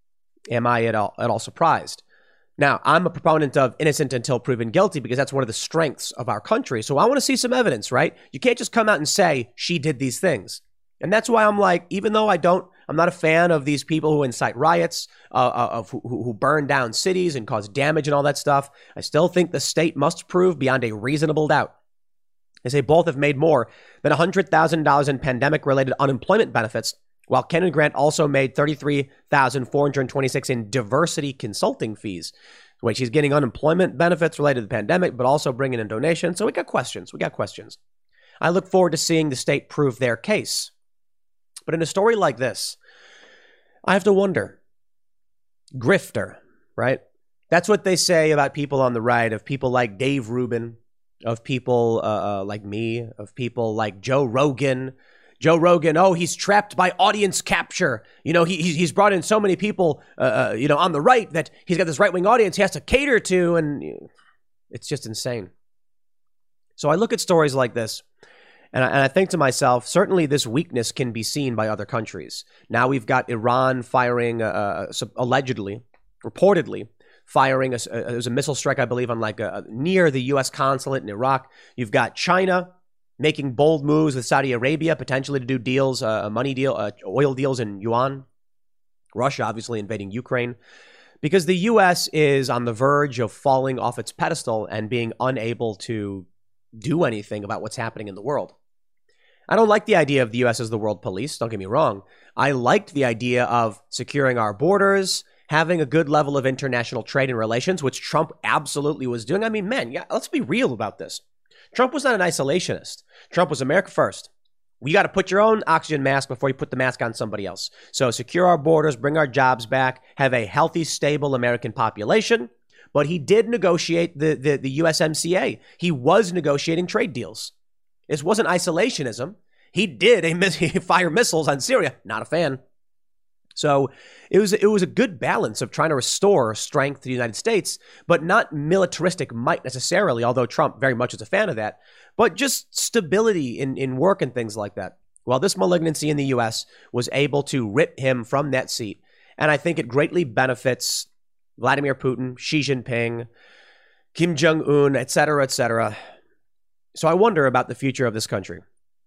Am I at all, at all surprised? Now, I'm a proponent of innocent until proven guilty because that's one of the strengths of our country. So I want to see some evidence, right? You can't just come out and say she did these things. And that's why I'm like, even though I don't, I'm not a fan of these people who incite riots, uh, of who, who burn down cities and cause damage and all that stuff. I still think the state must prove beyond a reasonable doubt. They say both have made more than one hundred thousand dollars in pandemic-related unemployment benefits, while Ken and Grant also made thirty-three thousand four hundred twenty-six dollars in diversity consulting fees. Wait, she's getting unemployment benefits related to the pandemic, but also bringing in donations. So we got questions. We got questions. I look forward to seeing the state prove their case. But in a story like this, I have to wonder. Grifter, right? That's what they say about people on the right, of people like Dave Rubin, of people uh, uh, like me, of people like Joe Rogan. Joe Rogan, oh, he's trapped by audience capture. You know, he, he's brought in so many people, uh, you know, on the right that he's got this right-wing audience he has to cater to, and it's just insane. So I look at stories like this, and I, and I think to myself, certainly this weakness can be seen by other countries. Now we've got Iran firing, uh, allegedly, reportedly, firing, a, a, it was a missile strike, I believe, on like a, near the U S consulate in Iraq. You've got China making bold moves with Saudi Arabia, potentially to do deals, uh, money deal, uh, oil deals in yuan. Russia obviously invading Ukraine, because the U S is on the verge of falling off its pedestal and being unable to do anything about what's happening in the world. I don't like the idea of the U S as the world police, don't get me wrong. I liked the idea of securing our borders, having a good level of international trade and relations, which Trump absolutely was doing. I mean, man, yeah, let's be real about this. Trump was not an isolationist. Trump was America first. You got to put your own oxygen mask before you put the mask on somebody else. So secure our borders, bring our jobs back, have a healthy, stable American population. But he did negotiate the, the, the U S M C A. He was negotiating trade deals. This wasn't isolationism. He did a miss- fire missiles on Syria. Not a fan. So it was it was a good balance of trying to restore strength to the United States, but not militaristic might necessarily, although Trump very much is a fan of that, but just stability in, in work and things like that. Well, this malignancy in the U S was able to rip him from that seat. And I think it greatly benefits Vladimir Putin, Xi Jinping, Kim Jong-un, et cetera, et cetera. So I wonder about the future of this country.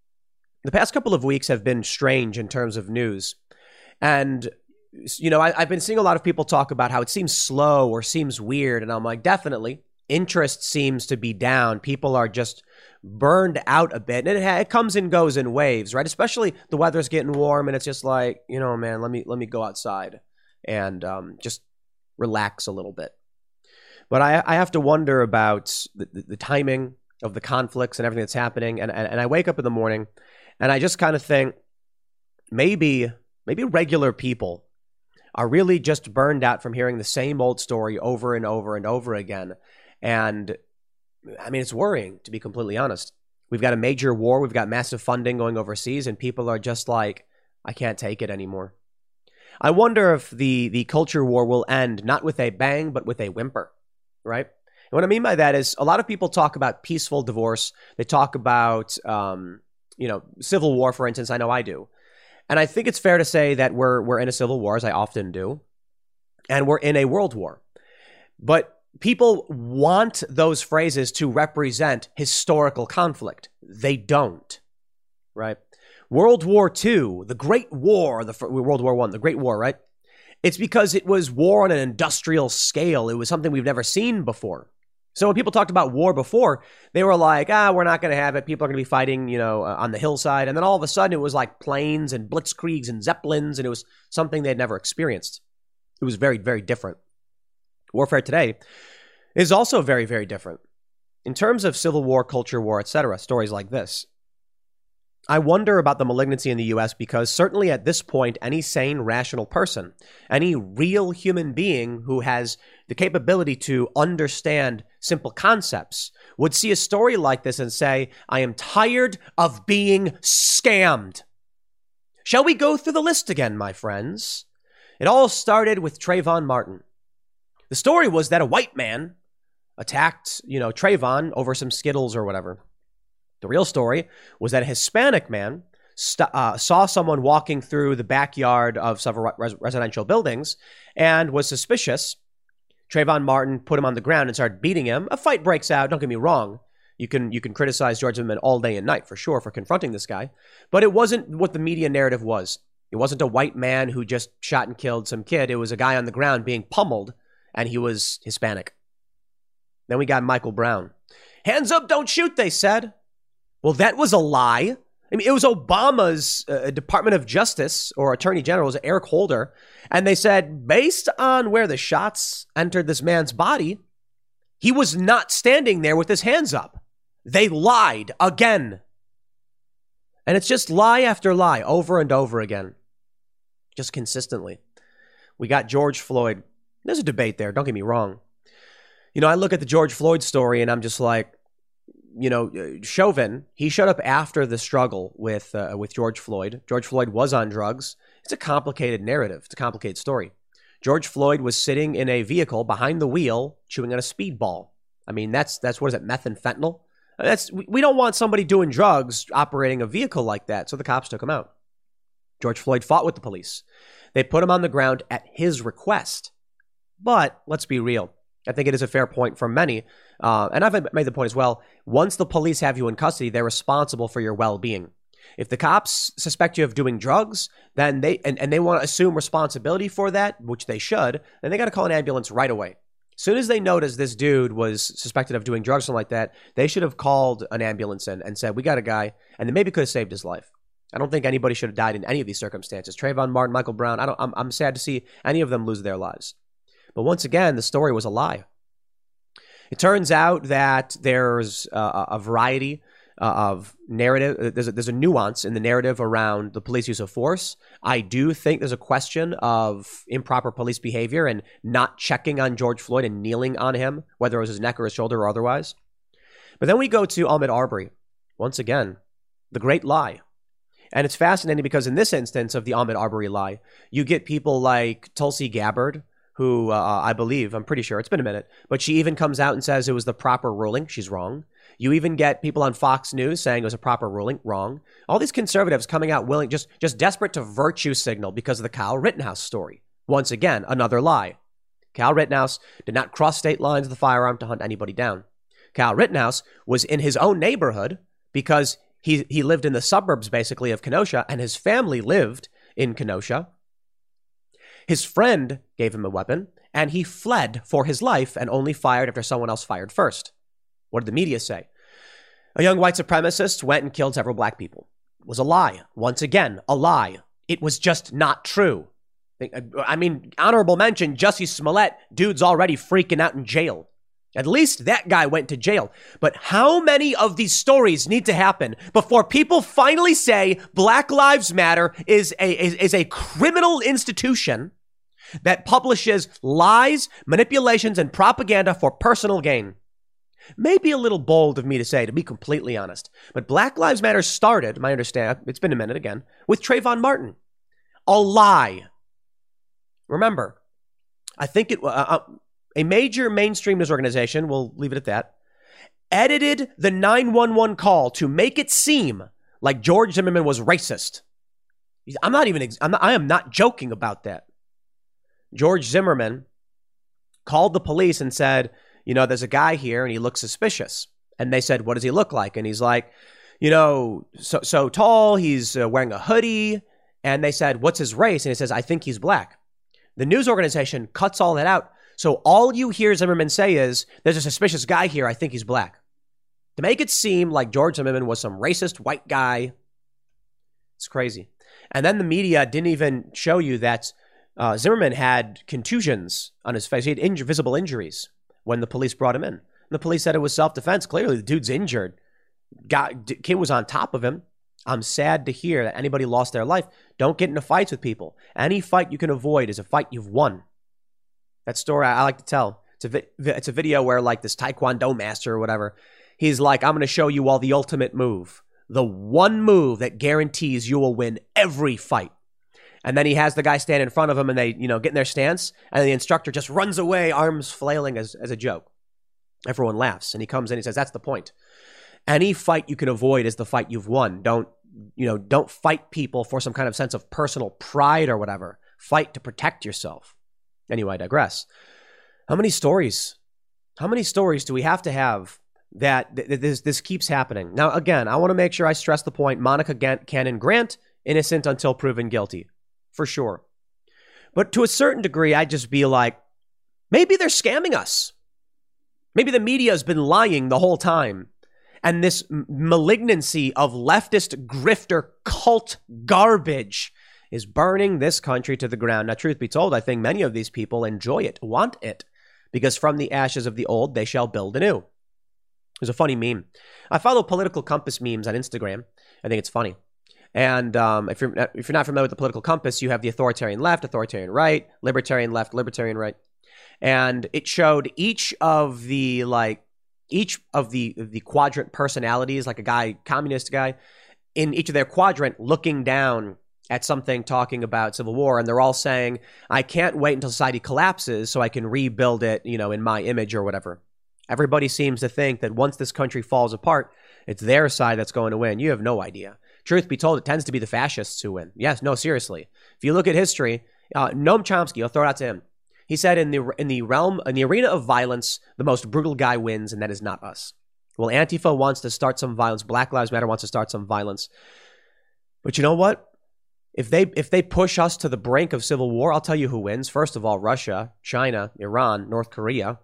The past couple of weeks have been strange in terms of news. And, you know, I, I've been seeing a lot of people talk about how it seems slow or seems weird. And I'm like, definitely. Interest seems to be down. People are just burned out a bit. And it, it comes and goes in waves, right? Especially the weather's getting warm and it's just like, you know, man, let me let me go outside and um, just relax a little bit. But I, I have to wonder about the, the, the timing of the conflicts and everything that's happening. And, and, and I wake up in the morning and I just kind of think maybe... Maybe regular people are really just burned out from hearing the same old story over and over and over again. And I mean, it's worrying, to be completely honest. We've got a major war. We've got massive funding going overseas, and people are just like, I can't take it anymore. I wonder if the, the culture war will end not with a bang, but with a whimper, right? And what I mean by that is a lot of people talk about peaceful divorce. They talk about, um, you know, civil war, for instance. I know I do. And I think it's fair to say that we're we're in a civil war, as I often do, and we're in a world war. But people want those phrases to represent historical conflict. They don't, right? World War Two, the Great War, the World War One, the Great War, right? It's because it was war on an industrial scale. It was something we've never seen before. So when people talked about war before, they were like, ah, we're not going to have it. People are going to be fighting, you know, uh, on the hillside. And then all of a sudden it was like planes and blitzkriegs and zeppelins, and it was something they'd never experienced. It was very, very different. Warfare today is also very, very different. In terms of civil war, culture war, et cetera, stories like this, I wonder about the malignancy in the U S because certainly at this point, any sane, rational person, any real human being who has the capability to understand simple concepts would see a story like this and say, I am tired of being scammed. Shall we go through the list again, my friends? It all started with Trayvon Martin. The story was that a white man attacked, you know, Trayvon over some Skittles or whatever. The real story was that a Hispanic man st- uh, saw someone walking through the backyard of several res- residential buildings and was suspicious. Trayvon Martin put him on the ground and started beating him. A fight breaks out. Don't get me wrong. You can you can criticize George Zimmerman all day and night for sure for confronting this guy. But it wasn't what the media narrative was. It wasn't a white man who just shot and killed some kid. It was a guy on the ground being pummeled, and he was Hispanic. Then we got Michael Brown. Hands up, don't shoot, they said. Well, that was a lie. I mean, it was Obama's uh, Department of Justice or Attorney General, it was Eric Holder. And they said, based on where the shots entered this man's body, he was not standing there with his hands up. They lied again. And it's just lie after lie over and over again. Just consistently. We got George Floyd. There's a debate there. Don't get me wrong. You know, I look at the George Floyd story and I'm just like, you know, Chauvin, he showed up after the struggle with uh, with George Floyd. George Floyd was on drugs. It's a complicated narrative. It's a complicated story. George Floyd was sitting in a vehicle behind the wheel, chewing on a speedball. I mean, that's that's what is it, meth and fentanyl? That's we don't want somebody doing drugs operating a vehicle like that. So the cops took him out. George Floyd fought with the police. They put him on the ground at his request. But let's be real. I think it is a fair point from many. Uh, and I've made the point as well. Once the police have you in custody, they're responsible for your well-being. If the cops suspect you of doing drugs, then they and, and they want to assume responsibility for that, which they should, then they got to call an ambulance right away. As soon as they noticed this dude was suspected of doing drugs or something like that, they should have called an ambulance in and said, we got a guy, and they maybe could have saved his life. I don't think anybody should have died in any of these circumstances. Trayvon Martin, Michael Brown, I don't, I'm, I'm sad to see any of them lose their lives. But once again, the story was a lie. It turns out that there's uh, a variety uh, of narrative. There's a, there's a nuance in the narrative around the police use of force. I do think there's a question of improper police behavior and not checking on George Floyd and kneeling on him, whether it was his neck or his shoulder or otherwise. But then we go to Ahmaud Arbery. Once again, the great lie. And it's fascinating because in this instance of the Ahmaud Arbery lie, you get people like Tulsi Gabbard, who uh, I believe, I'm pretty sure, it's been a minute, but she even comes out and says it was the proper ruling. She's wrong. You even get people on Fox News saying it was a proper ruling. Wrong. All these conservatives coming out willing, just, just desperate to virtue signal because of the Kyle Rittenhouse story. Once again, another lie. Kyle Rittenhouse did not cross state lines with a firearm to hunt anybody down. Kyle Rittenhouse was in his own neighborhood because he, he lived in the suburbs, basically, of Kenosha, and his family lived in Kenosha. His friend gave him a weapon, and he fled for his life and only fired after someone else fired first. What did the media say? A young white supremacist went and killed several black people. It was a lie. Once again, a lie. It was just not true. I mean, honorable mention, Jussie Smollett, dude's already freaking out in jail. At least that guy went to jail. But how many of these stories need to happen before people finally say Black Lives Matter is a, is, is a criminal institution that publishes lies, manipulations, and propaganda for personal gain? Maybe a little bold of me to say, to be completely honest. But Black Lives Matter started, my understanding, it's been a minute again, with Trayvon Martin. A lie. Remember, I think it... Uh, a major mainstream news organization, we'll leave it at that, edited the nine one one call to make it seem like George Zimmerman was racist. I'm not even, I'm not, I am not joking about that. George Zimmerman called the police and said, you know, there's a guy here and he looks suspicious. And they said, what does he look like? And he's like, you know, so, so tall, he's uh, wearing a hoodie. And they said, what's his race? And he says, I think he's black. The news organization cuts all that out. So all you hear Zimmerman say is, there's a suspicious guy here, I think he's black. To make it seem like George Zimmerman was some racist white guy. It's crazy. And then the media didn't even show you that uh, Zimmerman had contusions on his face. He had inj- visible injuries when the police brought him in. And the police said it was self-defense. Clearly, the dude's injured. Got, kid was on top of him. I'm sad to hear that anybody lost their life. Don't get into fights with people. Any fight you can avoid is a fight you've won. That story I like to tell. It's a, vi- it's a video where like this Taekwondo master or whatever, he's like, I'm going to show you all the ultimate move. The one move that guarantees you will win every fight. And then he has the guy stand in front of him and they, you know, get in their stance. And the instructor just runs away, arms flailing as, as a joke. Everyone laughs. And he comes in and he says, that's the point. Any fight you can avoid is the fight you've won. Don't, you know, don't fight people for some kind of sense of personal pride or whatever. Fight to protect yourself. Anyway, I digress. How many stories? How many stories do we have to have that th- this this keeps happening? Now, again, I want to make sure I stress the point. Monica Gant- Cannon Grant, innocent until proven guilty, for sure. But to a certain degree, I'd just be like, maybe they're scamming us. Maybe the media has been lying the whole time. And this m- malignancy of leftist grifter cult garbage is burning this country to the ground. Now, truth be told, I think many of these people enjoy it, want it, because from the ashes of the old, they shall build anew. There's a funny meme. I follow Political Compass memes on Instagram. I think it's funny. And um, if you're if you're not familiar with the Political Compass, you have the authoritarian left, authoritarian right, libertarian left, libertarian right. And it showed each of the like each of the the quadrant personalities, like a guy, communist guy, in each of their quadrant looking down at something talking about civil war, and they're all saying, I can't wait until society collapses so I can rebuild it, you know, in my image or whatever. Everybody seems to think that once this country falls apart, it's their side that's going to win. You have no idea. Truth be told, it tends to be the fascists who win. Yes, no, seriously. If you look at history, uh, Noam Chomsky, I'll throw it out to him. He said in the in the realm, in the arena of violence, the most brutal guy wins, and that is not us. Well, Antifa wants to start some violence. Black Lives Matter wants to start some violence. But you know what? If they if they push us to the brink of civil war, I'll tell you who wins. First of all, Russia, China, Iran, North Korea.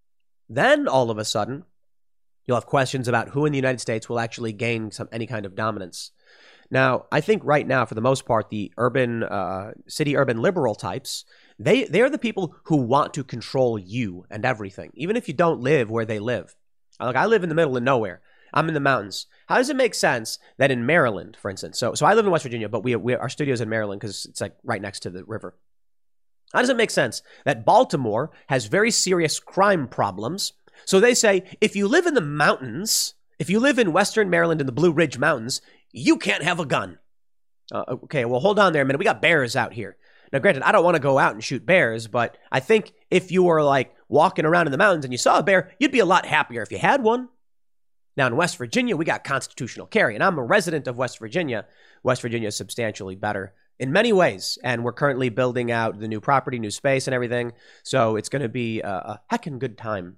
Then all of a sudden, you'll have questions about who in the United States will actually gain some any kind of dominance. Now, I think right now, for the most part, the urban, uh, city urban liberal types, they they're the people who want to control you and everything, even if you don't live where they live. Like, I live in the middle of nowhere. I'm in the mountains. How does it make sense that in Maryland, for instance, so so I live in West Virginia, but we, we our studio's in Maryland because it's like right next to the river. How does it make sense that Baltimore has very serious crime problems? So they say, if you live in the mountains, if you live in Western Maryland in the Blue Ridge Mountains, you can't have a gun. Uh, okay, well, hold on there a minute. We got bears out here. Now, granted, I don't want to go out and shoot bears, but I think if you were like walking around in the mountains and you saw a bear, you'd be a lot happier if you had one. Now, in West Virginia, we got constitutional carry, and I'm a resident of West Virginia. West Virginia is substantially better in many ways, and we're currently building out the new property, new space, and everything, so it's going to be a, a heckin' good time.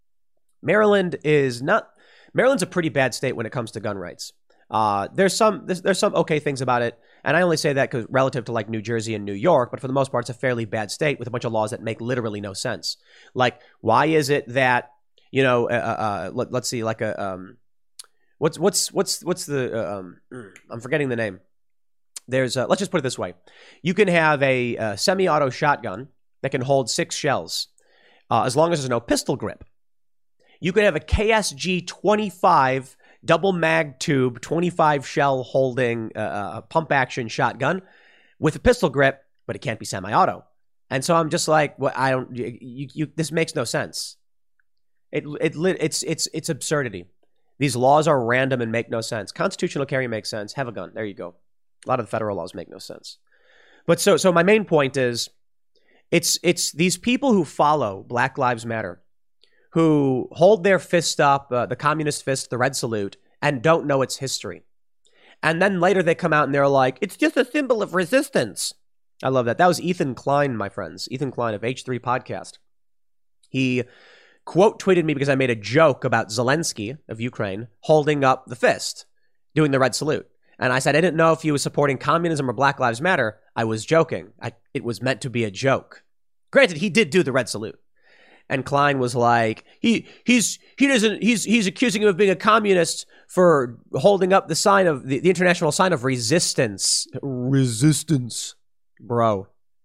Maryland is not... Maryland's a pretty bad state when it comes to gun rights. Uh, there's some there's, there's some okay things about it, and I only say that because relative to like New Jersey and New York, but for the most part, it's a fairly bad state with a bunch of laws that make literally no sense. Like, why is it that, you know, uh, uh, let, let's see, like a um, what's what's what's what's the uh, um, I'm forgetting the name. There's a, let's just put it this way: you can have a, a semi-auto shotgun that can hold six shells, uh, as long as there's no pistol grip. You could have a K S G twenty-five double mag tube, twenty-five shell holding uh, pump action shotgun with a pistol grip, but it can't be semi-auto. And so I'm just like, well, I don't. You, you, this makes no sense. It it it's it's it's absurdity. These laws are random and make no sense. Constitutional carry makes sense. Have a gun. There you go. A lot of the federal laws make no sense. But so so my main point is, it's it's these people who follow Black Lives Matter, who hold their fist up, uh, the communist fist, the red salute, and don't know its history. And then later they come out and they're like, it's just a symbol of resistance. I love that. That was Ethan Klein, my friends. Ethan Klein of H three Podcast. He quote tweeted me because I made a joke about Zelensky of Ukraine holding up the fist, doing the red salute. And I said, I didn't know if he was supporting communism or Black Lives Matter. I was joking. I, it was meant to be a joke. Granted, he did do the red salute. And Klein was like, he he's he doesn't he's he's accusing him of being a communist for holding up the sign of the, the international sign of resistance. Resistance, bro.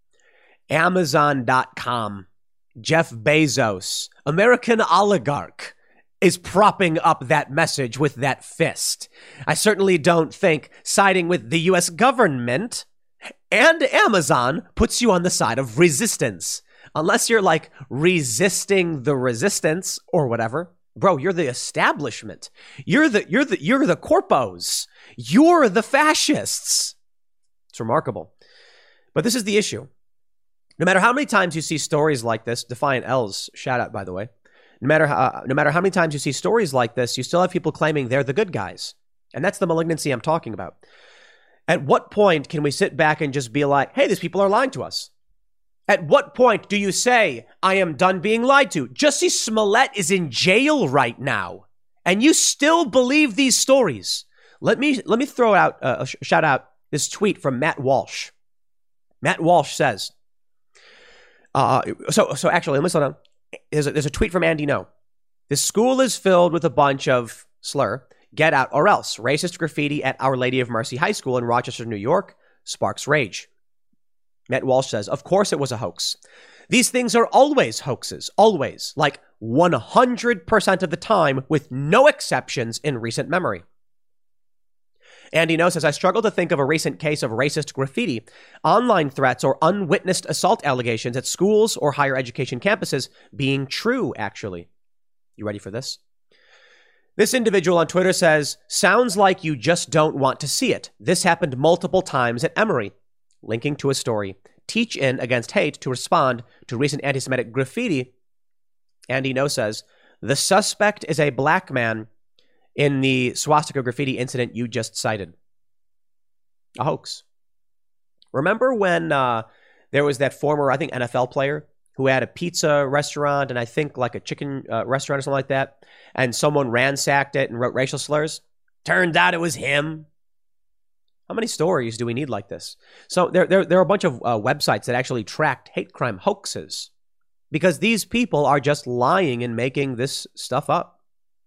Amazon dot com, Jeff Bezos, American oligarch, is propping up that message with that fist. I certainly don't think siding with the U S government and Amazon puts you on the side of resistance. Unless you're like resisting the resistance or whatever. Bro, you're the establishment. You're the you're the you're the corpos. You're the fascists. It's remarkable. But this is the issue. No matter how many times you see stories like this, Defiant L's, shout out by the way. No matter how no matter how many times you see stories like this, you still have people claiming they're the good guys. And that's the malignancy I'm talking about. At what point can we sit back and just be like, hey, these people are lying to us? At what point do you say, I am done being lied to? Jussie Smollett is in jail right now, and you still believe these stories. Let me let me throw out, uh, a sh- shout out this tweet from Matt Walsh. Matt Walsh says, uh, so so actually, let me slow down. There's a, there's a tweet from Andy No. This school is filled with a bunch of slur, get out or else. Racist graffiti at Our Lady of Mercy High School in Rochester, New York, sparks rage. Matt Walsh says, of course it was a hoax. These things are always hoaxes, always, like one hundred percent of the time with no exceptions in recent memory. Andy No says, I struggle to think of a recent case of racist graffiti, online threats, or unwitnessed assault allegations at schools or higher education campuses being true, actually. You ready for this? This individual on Twitter says, sounds like you just don't want to see it. This happened multiple times at Emory. Linking to a story. Teach in Against Hate to respond to recent anti-Semitic graffiti. Andy No says, the suspect is a black man in the swastika graffiti incident you just cited. A hoax. Remember when uh, there was that former, I think, N F L player who had a pizza restaurant and I think like a chicken uh, restaurant or something like that, and someone ransacked it and wrote racial slurs? Turned out it was him. How many stories do we need like this? So there, there, there are a bunch of uh, websites that actually tracked hate crime hoaxes because these people are just lying and making this stuff up.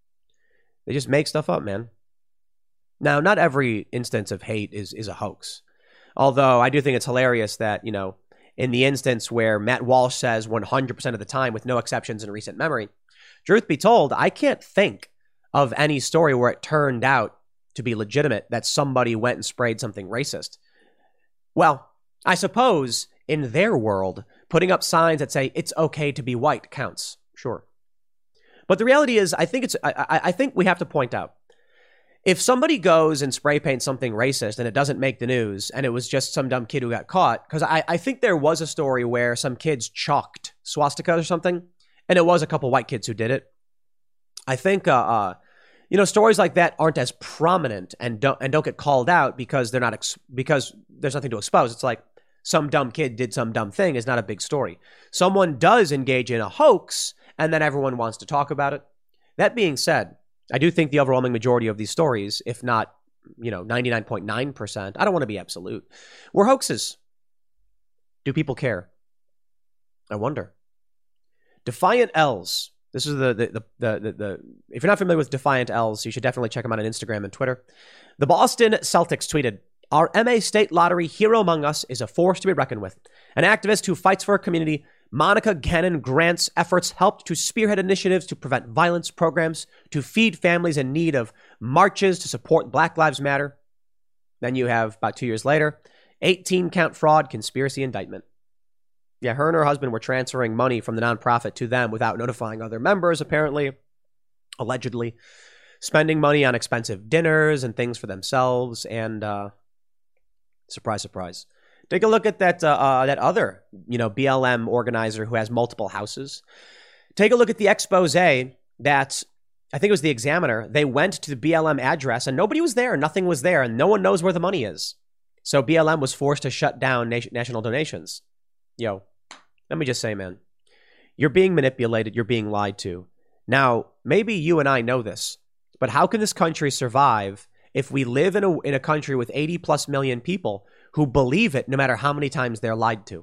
They just make stuff up, man. Now, not every instance of hate is, is a hoax. Although I do think it's hilarious that, you know, in the instance where Matt Walsh says one hundred percent of the time with no exceptions in recent memory, truth be told, I can't think of any story where it turned out to be legitimate that somebody went and sprayed something racist. Well, I suppose in their world, putting up signs that say it's okay to be white counts. Sure. But the reality is, I think it's, I, I think we have to point out, if somebody goes and spray paints something racist and it doesn't make the news and it was just some dumb kid who got caught, because I, I think there was a story where some kids chalked swastikas or something, and it was a couple white kids who did it. I think, uh, uh, you know, stories like that aren't as prominent and don't and don't get called out because they're not ex- because there's nothing to expose. It's like some dumb kid did some dumb thing is not a big story. Someone does engage in a hoax, and then everyone wants to talk about it. That being said, I do think the overwhelming majority of these stories, if not, you know, ninety-nine point nine percent, I don't want to be absolute, were hoaxes. Do people care? I wonder. Defiant L's. This is the the, the, the, the, the, if you're not familiar with Defiant L's, you should definitely check them out on Instagram and Twitter. The Boston Celtics tweeted, our M A State Lottery hero among us is a force to be reckoned with. An activist who fights for her community, Monica Gannon Grant's efforts helped to spearhead initiatives to prevent violence, programs to feed families in need of marches to support Black Lives Matter. Then you have, about two years later, eighteen count fraud conspiracy indictment. Yeah, her and her husband were transferring money from the nonprofit to them without notifying other members, apparently, allegedly. Spending money on expensive dinners and things for themselves. And uh, surprise, surprise. Take a look at that uh, uh, that other, you know, B L M organizer who has multiple houses. Take a look at the expose that, I think it was the Examiner. They went to the B L M address and nobody was there. Nothing was there. And no one knows where the money is. So B L M was forced to shut down nation- national donations. Yo, let me just say, man, you're being manipulated. You're being lied to. Now, maybe you and I know this, but how can this country survive if we live in a in a country with eighty plus million people who believe it no matter how many times they're lied to?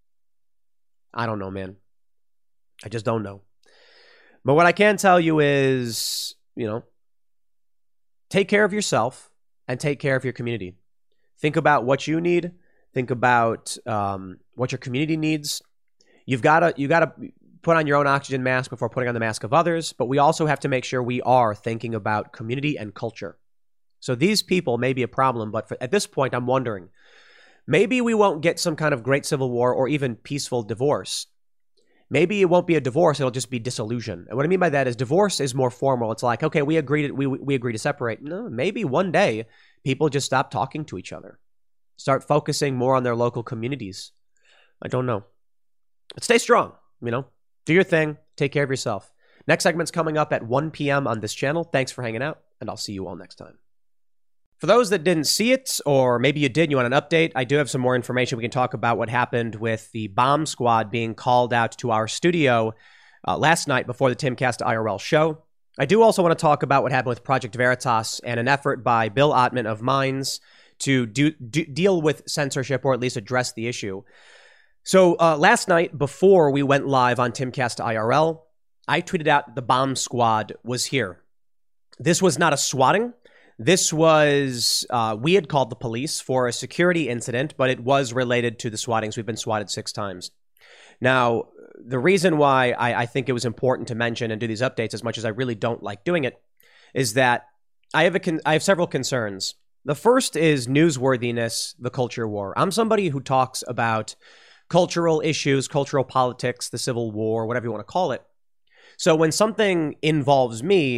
I don't know, man. I just don't know. But what I can tell you is, you know, take care of yourself and take care of your community. Think about what you need. Think about um, what your community needs. You've got to you got to put on your own oxygen mask before putting on the mask of others. But we also have to make sure we are thinking about community and culture. So these people may be a problem, but for, at this point, I'm wondering, maybe we won't get some kind of great civil war or even peaceful divorce. Maybe it won't be a divorce. It'll just be dissolution. And what I mean by that is divorce is more formal. It's like, okay, we agreed, we, we agreed to separate. No, maybe one day people just stop talking to each other. Start focusing more on their local communities. I don't know. But stay strong, you know. Do your thing. Take care of yourself. Next segment's coming up at one p.m. on this channel. Thanks for hanging out, and I'll see you all next time. For those that didn't see it, or maybe you did and you want an update, I do have some more information. We can talk about what happened with the bomb squad being called out to our studio uh, last night before the Timcast I R L show. I do also want to talk about what happened with Project Veritas and an effort by Bill Ottman of Minds to do, do, deal with censorship or at least address the issue. So uh, last night, before we went live on Timcast I R L, I tweeted out that the bomb squad was here. This was not a swatting. This was, uh, we had called the police for a security incident, but it was related to the swattings. We've been swatted six times. Now, the reason why I, I think it was important to mention and do these updates, as much as I really don't like doing it, is that I have a con- I have several concerns. The first is newsworthiness, the culture war. I'm somebody who talks about cultural issues, cultural politics, the Civil War, whatever you want to call it. So when something involves me,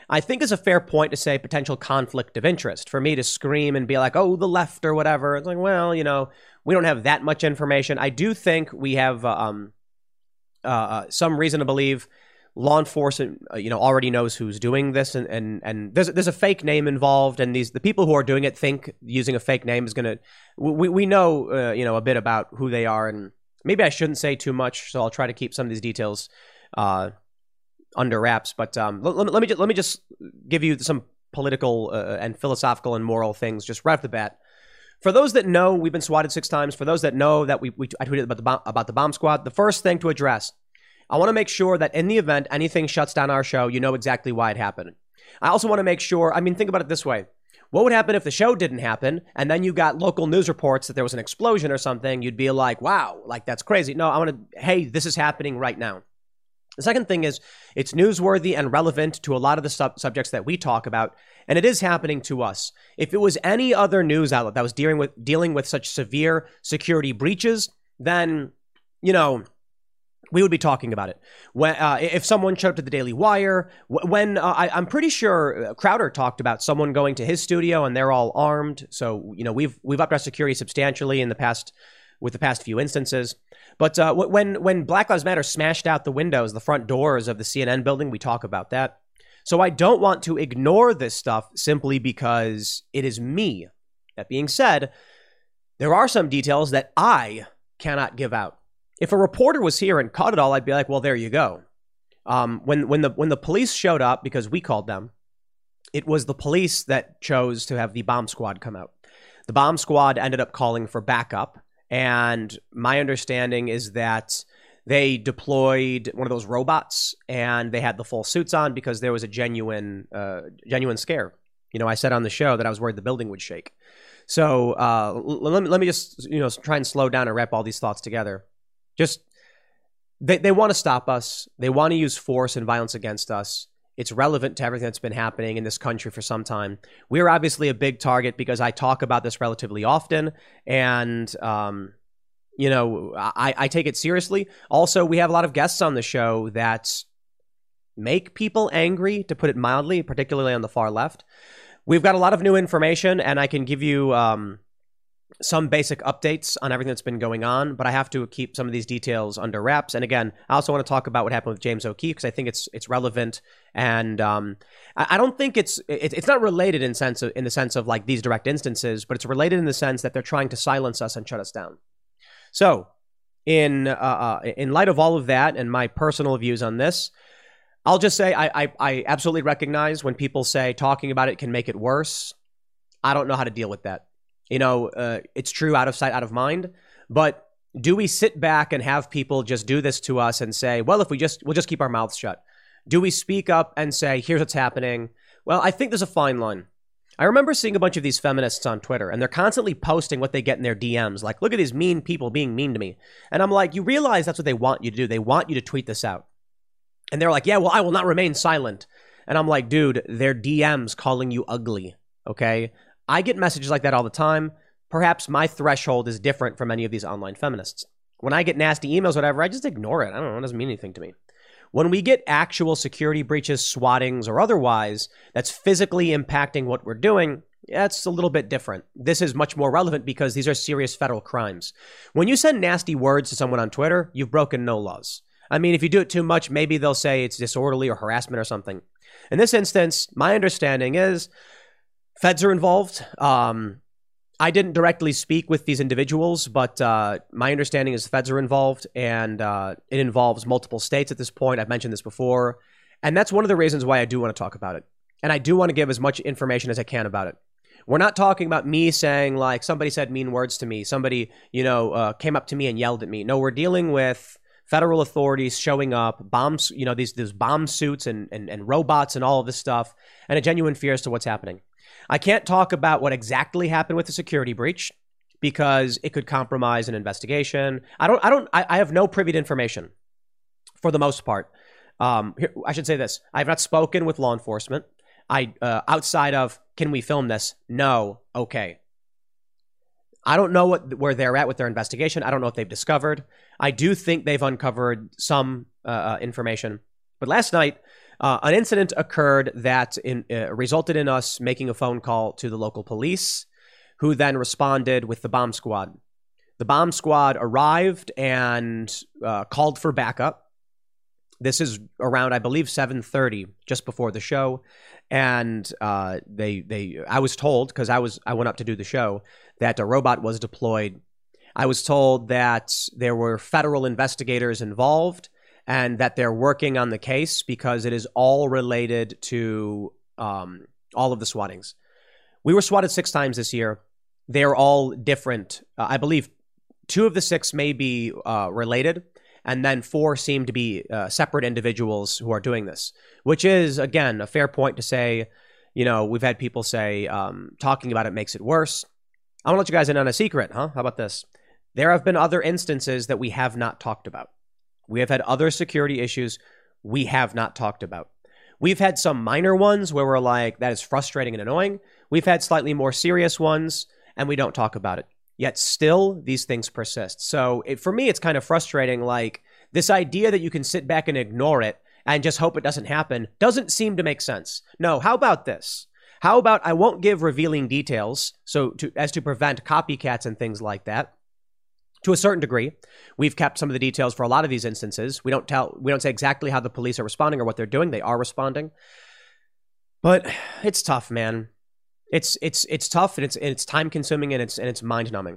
I think is a fair point to say potential conflict of interest. For me to scream and be like, oh, the left or whatever. It's like, well, you know, we don't have that much information. I do think we have uh, um, uh, some reason to believe law enforcement, uh, you know, already knows who's doing this, and and and there's there's a fake name involved, and these the people who are doing it think using a fake name is gonna. We we know uh, you know a bit about who they are, and maybe I shouldn't say too much, so I'll try to keep some of these details uh, under wraps. But um, let, let me just, let me just give you some political uh, and philosophical and moral things just right off the bat. For those that know, we've been swatted six times. For those that know that we, we I tweeted about the bomb, about the bomb squad, the first thing to address. I want to make sure that in the event anything shuts down our show, you know exactly why it happened. I also want to make sure, I mean, think about it this way. What would happen if the show didn't happen and then you got local news reports that there was an explosion or something? You'd be like, wow, like that's crazy. No, I want to, hey, this is happening right now. The second thing is it's newsworthy and relevant to a lot of the sub- subjects that we talk about, and it is happening to us. If it was any other news outlet that was dealing with dealing with such severe security breaches, then, you know, we would be talking about it. When uh, if someone showed up to the Daily Wire, when uh, I, I'm pretty sure Crowder talked about someone going to his studio and they're all armed. So you know we've we've upped our security substantially in the past with the past few instances. But uh, when when Black Lives Matter smashed out the windows, the front doors of the C N N building, we talk about that. So I don't want to ignore this stuff simply because it is me. That being said, there are some details that I cannot give out. If a reporter was here and caught it all, I'd be like, well, there you go. Um, when when the when the police showed up, because we called them, it was the police that chose to have the bomb squad come out. The bomb squad ended up calling for backup. And my understanding is that they deployed one of those robots and they had the full suits on because there was a genuine uh, genuine scare. You know, I said on the show that I was worried the building would shake. So uh, let me, let me just, you know, try and slow down and wrap all these thoughts together. Just, they, they want to stop us. They want to use force and violence against us. It's relevant to everything that's been happening in this country for some time. We're obviously a big target because I talk about this relatively often. And, um, you know, I, I take it seriously. Also, we have a lot of guests on the show that make people angry, to put it mildly, particularly on the far left. We've got a lot of new information, and I can give you um, some basic updates on everything that's been going on, but I have to keep some of these details under wraps. And again, I also want to talk about what happened with James O'Keefe because I think it's it's relevant, and um, I, I don't think it's it, it's not related in sense of, in the sense of like these direct instances, but it's related in the sense that they're trying to silence us and shut us down. So, in uh, uh, in light of all of that and my personal views on this, I'll just say I, I I absolutely recognize when people say talking about it can make it worse. I don't know how to deal with that. You know, uh, it's true, out of sight, out of mind. But do we sit back and have people just do this to us and say, well, if we just, we'll just keep our mouths shut? Do we speak up and say, here's what's happening? Well, I think there's a fine line. I remember seeing a bunch of these feminists on Twitter, and they're constantly posting what they get in their D Ms. Like, look at these mean people being mean to me. And I'm like, you realize that's what they want you to do. They want you to tweet this out. And they're like, yeah, well, I will not remain silent. And I'm like, dude, they're D Ms calling you ugly, okay? I get messages like that all the time. Perhaps my threshold is different from many of these online feminists. When I get nasty emails, whatever, I just ignore it. I don't know. It doesn't mean anything to me. When we get actual security breaches, swattings, or otherwise, that's physically impacting what we're doing, that's a little bit different. This is much more relevant because these are serious federal crimes. When you send nasty words to someone on Twitter, you've broken no laws. I mean, if you do it too much, maybe they'll say it's disorderly or harassment or something. In this instance, my understanding is feds are involved. Um, I didn't directly speak with these individuals, but uh, my understanding is the feds are involved, and uh, it involves multiple states at this point. I've mentioned this before, and that's one of the reasons why I do want to talk about it. And I do want to give as much information as I can about it. We're not talking about me saying, like, somebody said mean words to me. Somebody, you know, uh, came up to me and yelled at me. No, we're dealing with federal authorities showing up, bombs, you know, these, these bomb suits and, and, and robots and all of this stuff, and a genuine fear as to what's happening. I can't talk about what exactly happened with the security breach because it could compromise an investigation. I don't, I don't, I, I have no privy to information for the most part. Um, here, I should say this. I have not spoken with law enforcement. I, uh, outside of, can we film this? No. Okay. I don't know what, where they're at with their investigation. I don't know what they've discovered. I do think they've uncovered some uh, information. But last night, Uh, an incident occurred that in, uh, resulted in us making a phone call to the local police, who then responded with the bomb squad. The bomb squad arrived and uh, called for backup. This is around, I believe, seven thirty, just before the show. And uh, they, they, I was told, because I was, I went up to do the show, that a robot was deployed. I was told that there were federal investigators involved and that they're working on the case because it is all related to um, all of the swattings. We were swatted six times this year. They're all different. Uh, I believe two of the six may be uh, related, and then four seem to be uh, separate individuals who are doing this, which is, again, a fair point to say. You know, we've had people say um, talking about it makes it worse. I want to let you guys in on a secret, huh? How about this? There have been other instances that we have not talked about. We have had other security issues we have not talked about. We've had some minor ones where we're like, that is frustrating and annoying. We've had slightly more serious ones, and we don't talk about it. Yet still, these things persist. So it, for me, it's kind of frustrating. Like, this idea that you can sit back and ignore it and just hope it doesn't happen doesn't seem to make sense. No, how about this? How about I won't give revealing details so to, as to prevent copycats and things like that. To a certain degree, we've kept some of the details for a lot of these instances. We don't tell, we don't say exactly how the police are responding or what they're doing. They are responding, but it's tough, man. It's it's it's tough, and it's and it's time consuming, and it's and it's mind numbing.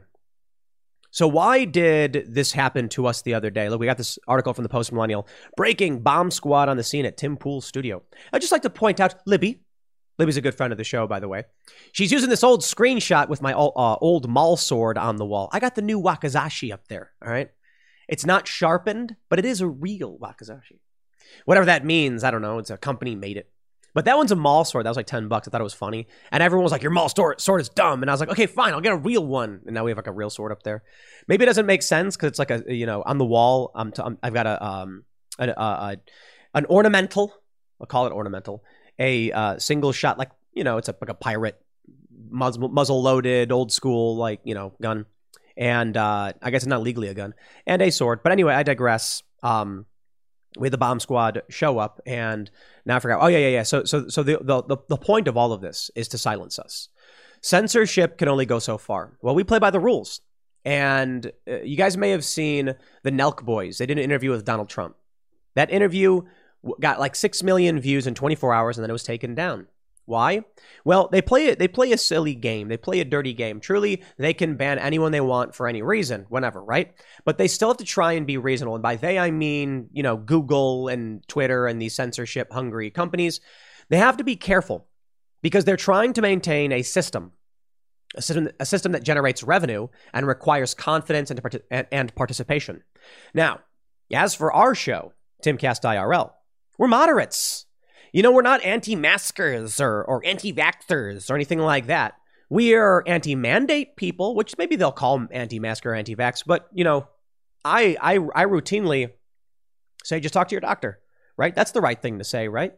So why did this happen to us the other day? Look, we got this article from the Post Millennial: breaking bomb squad on the scene at Tim Pool's studio. I'd just like to point out Libby. Libby's a good friend of the show, by the way. She's using this old screenshot with my uh, old Maul sword on the wall. I got the new Wakizashi up there, all right? It's not sharpened, but it is a real Wakizashi. Whatever that means, I don't know. It's a company made it. But that one's a Maul sword. That was like ten bucks. I thought it was funny. And everyone was like, your Maul sword, sword is dumb. And I was like, okay, fine. I'll get a real one. And now we have like a real sword up there. Maybe it doesn't make sense because it's like a, you know, on the wall, I'm t- I'm, I've got a, um, a, a, a an ornamental, I'll call it ornamental, a uh, single shot, like, you know, it's a, like a pirate, muzzle, muzzle loaded, old school, like, you know, gun. And uh, I guess it's not legally a gun. And a sword. But anyway, I digress. Um, we had the bomb squad show up, and now I forgot. Oh, yeah, yeah, yeah. So so, so the, the, the point of all of this is to silence us. Censorship can only go so far. Well, we play by the rules. And uh, you guys may have seen the Nelk Boys. They did an interview with Donald Trump. That interview got like six million views in twenty-four hours, and then it was taken down. Why? Well, they play it. They play a silly game. They play a dirty game. Truly, they can ban anyone they want for any reason, whenever, right? But they still have to try and be reasonable. And by they, I mean, you know, Google and Twitter and these censorship-hungry companies. They have to be careful because they're trying to maintain a system, a system, a system that generates revenue and requires confidence and, and, and participation. Now, as for our show, Timcast I R L, we're moderates. You know, we're not anti-maskers or, or anti-vaxxers or anything like that. We are anti-mandate people, which maybe they'll call anti-mask or anti-vax. But, you know, I, I, I routinely say, just talk to your doctor, right? That's the right thing to say, right?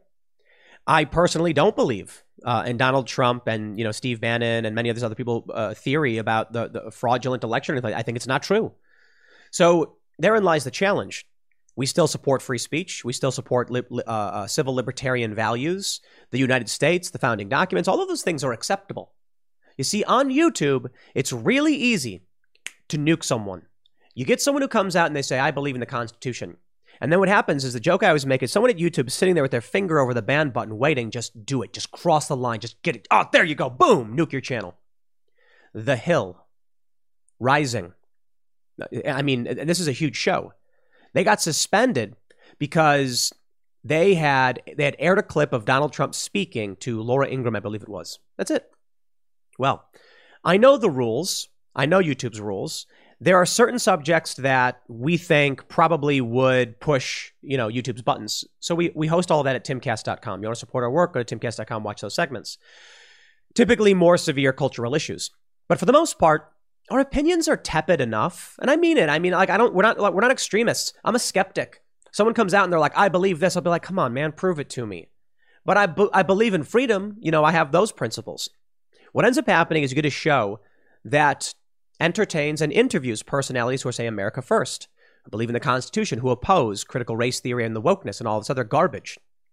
I personally don't believe uh, in Donald Trump and, you know, Steve Bannon and many of these other people uh, theory about the, the fraudulent election. I think it's not true. So therein lies the challenge. We still support free speech. We still support li- uh, uh, civil libertarian values, the United States, the founding documents. All of those things are acceptable. You see, on YouTube, it's really easy to nuke someone. You get someone who comes out and they say, I believe in the Constitution. And then what happens is the joke I always make is someone at YouTube is sitting there with their finger over the ban button waiting. Just do it. Just cross the line. Just get it. Oh, there you go. Boom. Nuke your channel. The Hill. Rising. I mean, this is a huge show. They got suspended because they had they had aired a clip of Donald Trump speaking to Laura Ingraham, I believe it was. That's it. Well, I know the rules. I know YouTube's rules. There are certain subjects that we think probably would push, you know, YouTube's buttons. So we, we host all of that at timcast dot com. You want to support our work, go to timcast dot com, watch those segments. Typically more severe cultural issues. But for the most part, our opinions are tepid enough. And I mean it. I mean, like, I don't, we're not, we're not extremists. I'm a skeptic. Someone comes out and they're like, I believe this. I'll be like, come on, man, prove it to me. But I, be- I believe in freedom. You know, I have those principles. What ends up happening is you get a show that entertains and interviews personalities who say America first, who believe in the Constitution, who oppose critical race theory and the wokeness and all this other garbage.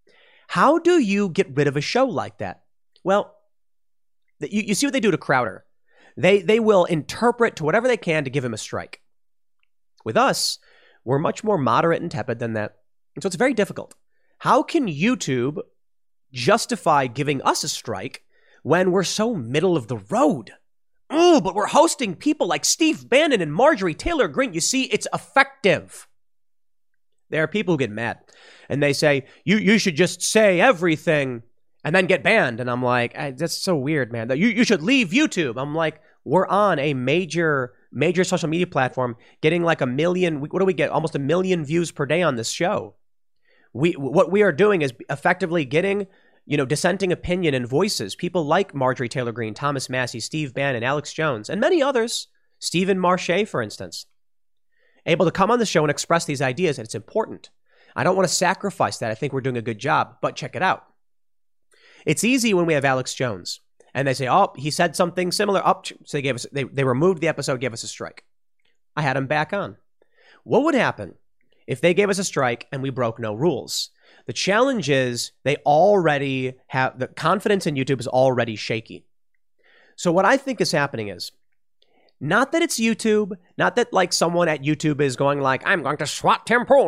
How do you get rid of a show like that? Well, you, you see what they do to Crowder. They they will interpret to whatever they can to give him a strike. With us, we're much more moderate and tepid than that. And so it's very difficult. How can YouTube justify giving us a strike when we're so middle of the road? Oh, but we're hosting people like Steve Bannon and Marjorie Taylor Greene. You see, it's effective. There are people who get mad and they say, you you should just say everything and then get banned. And I'm like, that's so weird, man. You, you should leave YouTube. I'm like, we're on a major, major social media platform getting like a million, what do we get? Almost a million views per day on this show. We What we are doing is effectively getting, you know, dissenting opinion and voices. People like Marjorie Taylor Greene, Thomas Massie, Steve Bannon, Alex Jones, and many others. Stephen Marche, for instance. Able to come on the show and express these ideas, and it's important. I don't want to sacrifice that. I think we're doing a good job, but check it out. It's easy when we have Alex Jones, and they say, oh, he said something similar. Up, oh, so they gave us, they, they removed the episode, gave us a strike. I had him back on. What would happen if they gave us a strike and we broke no rules? The challenge is they already have, the confidence in YouTube is already shaky. So what I think is happening is, not that it's YouTube, not that like someone at YouTube is going like, I'm going to swat Tim Pool,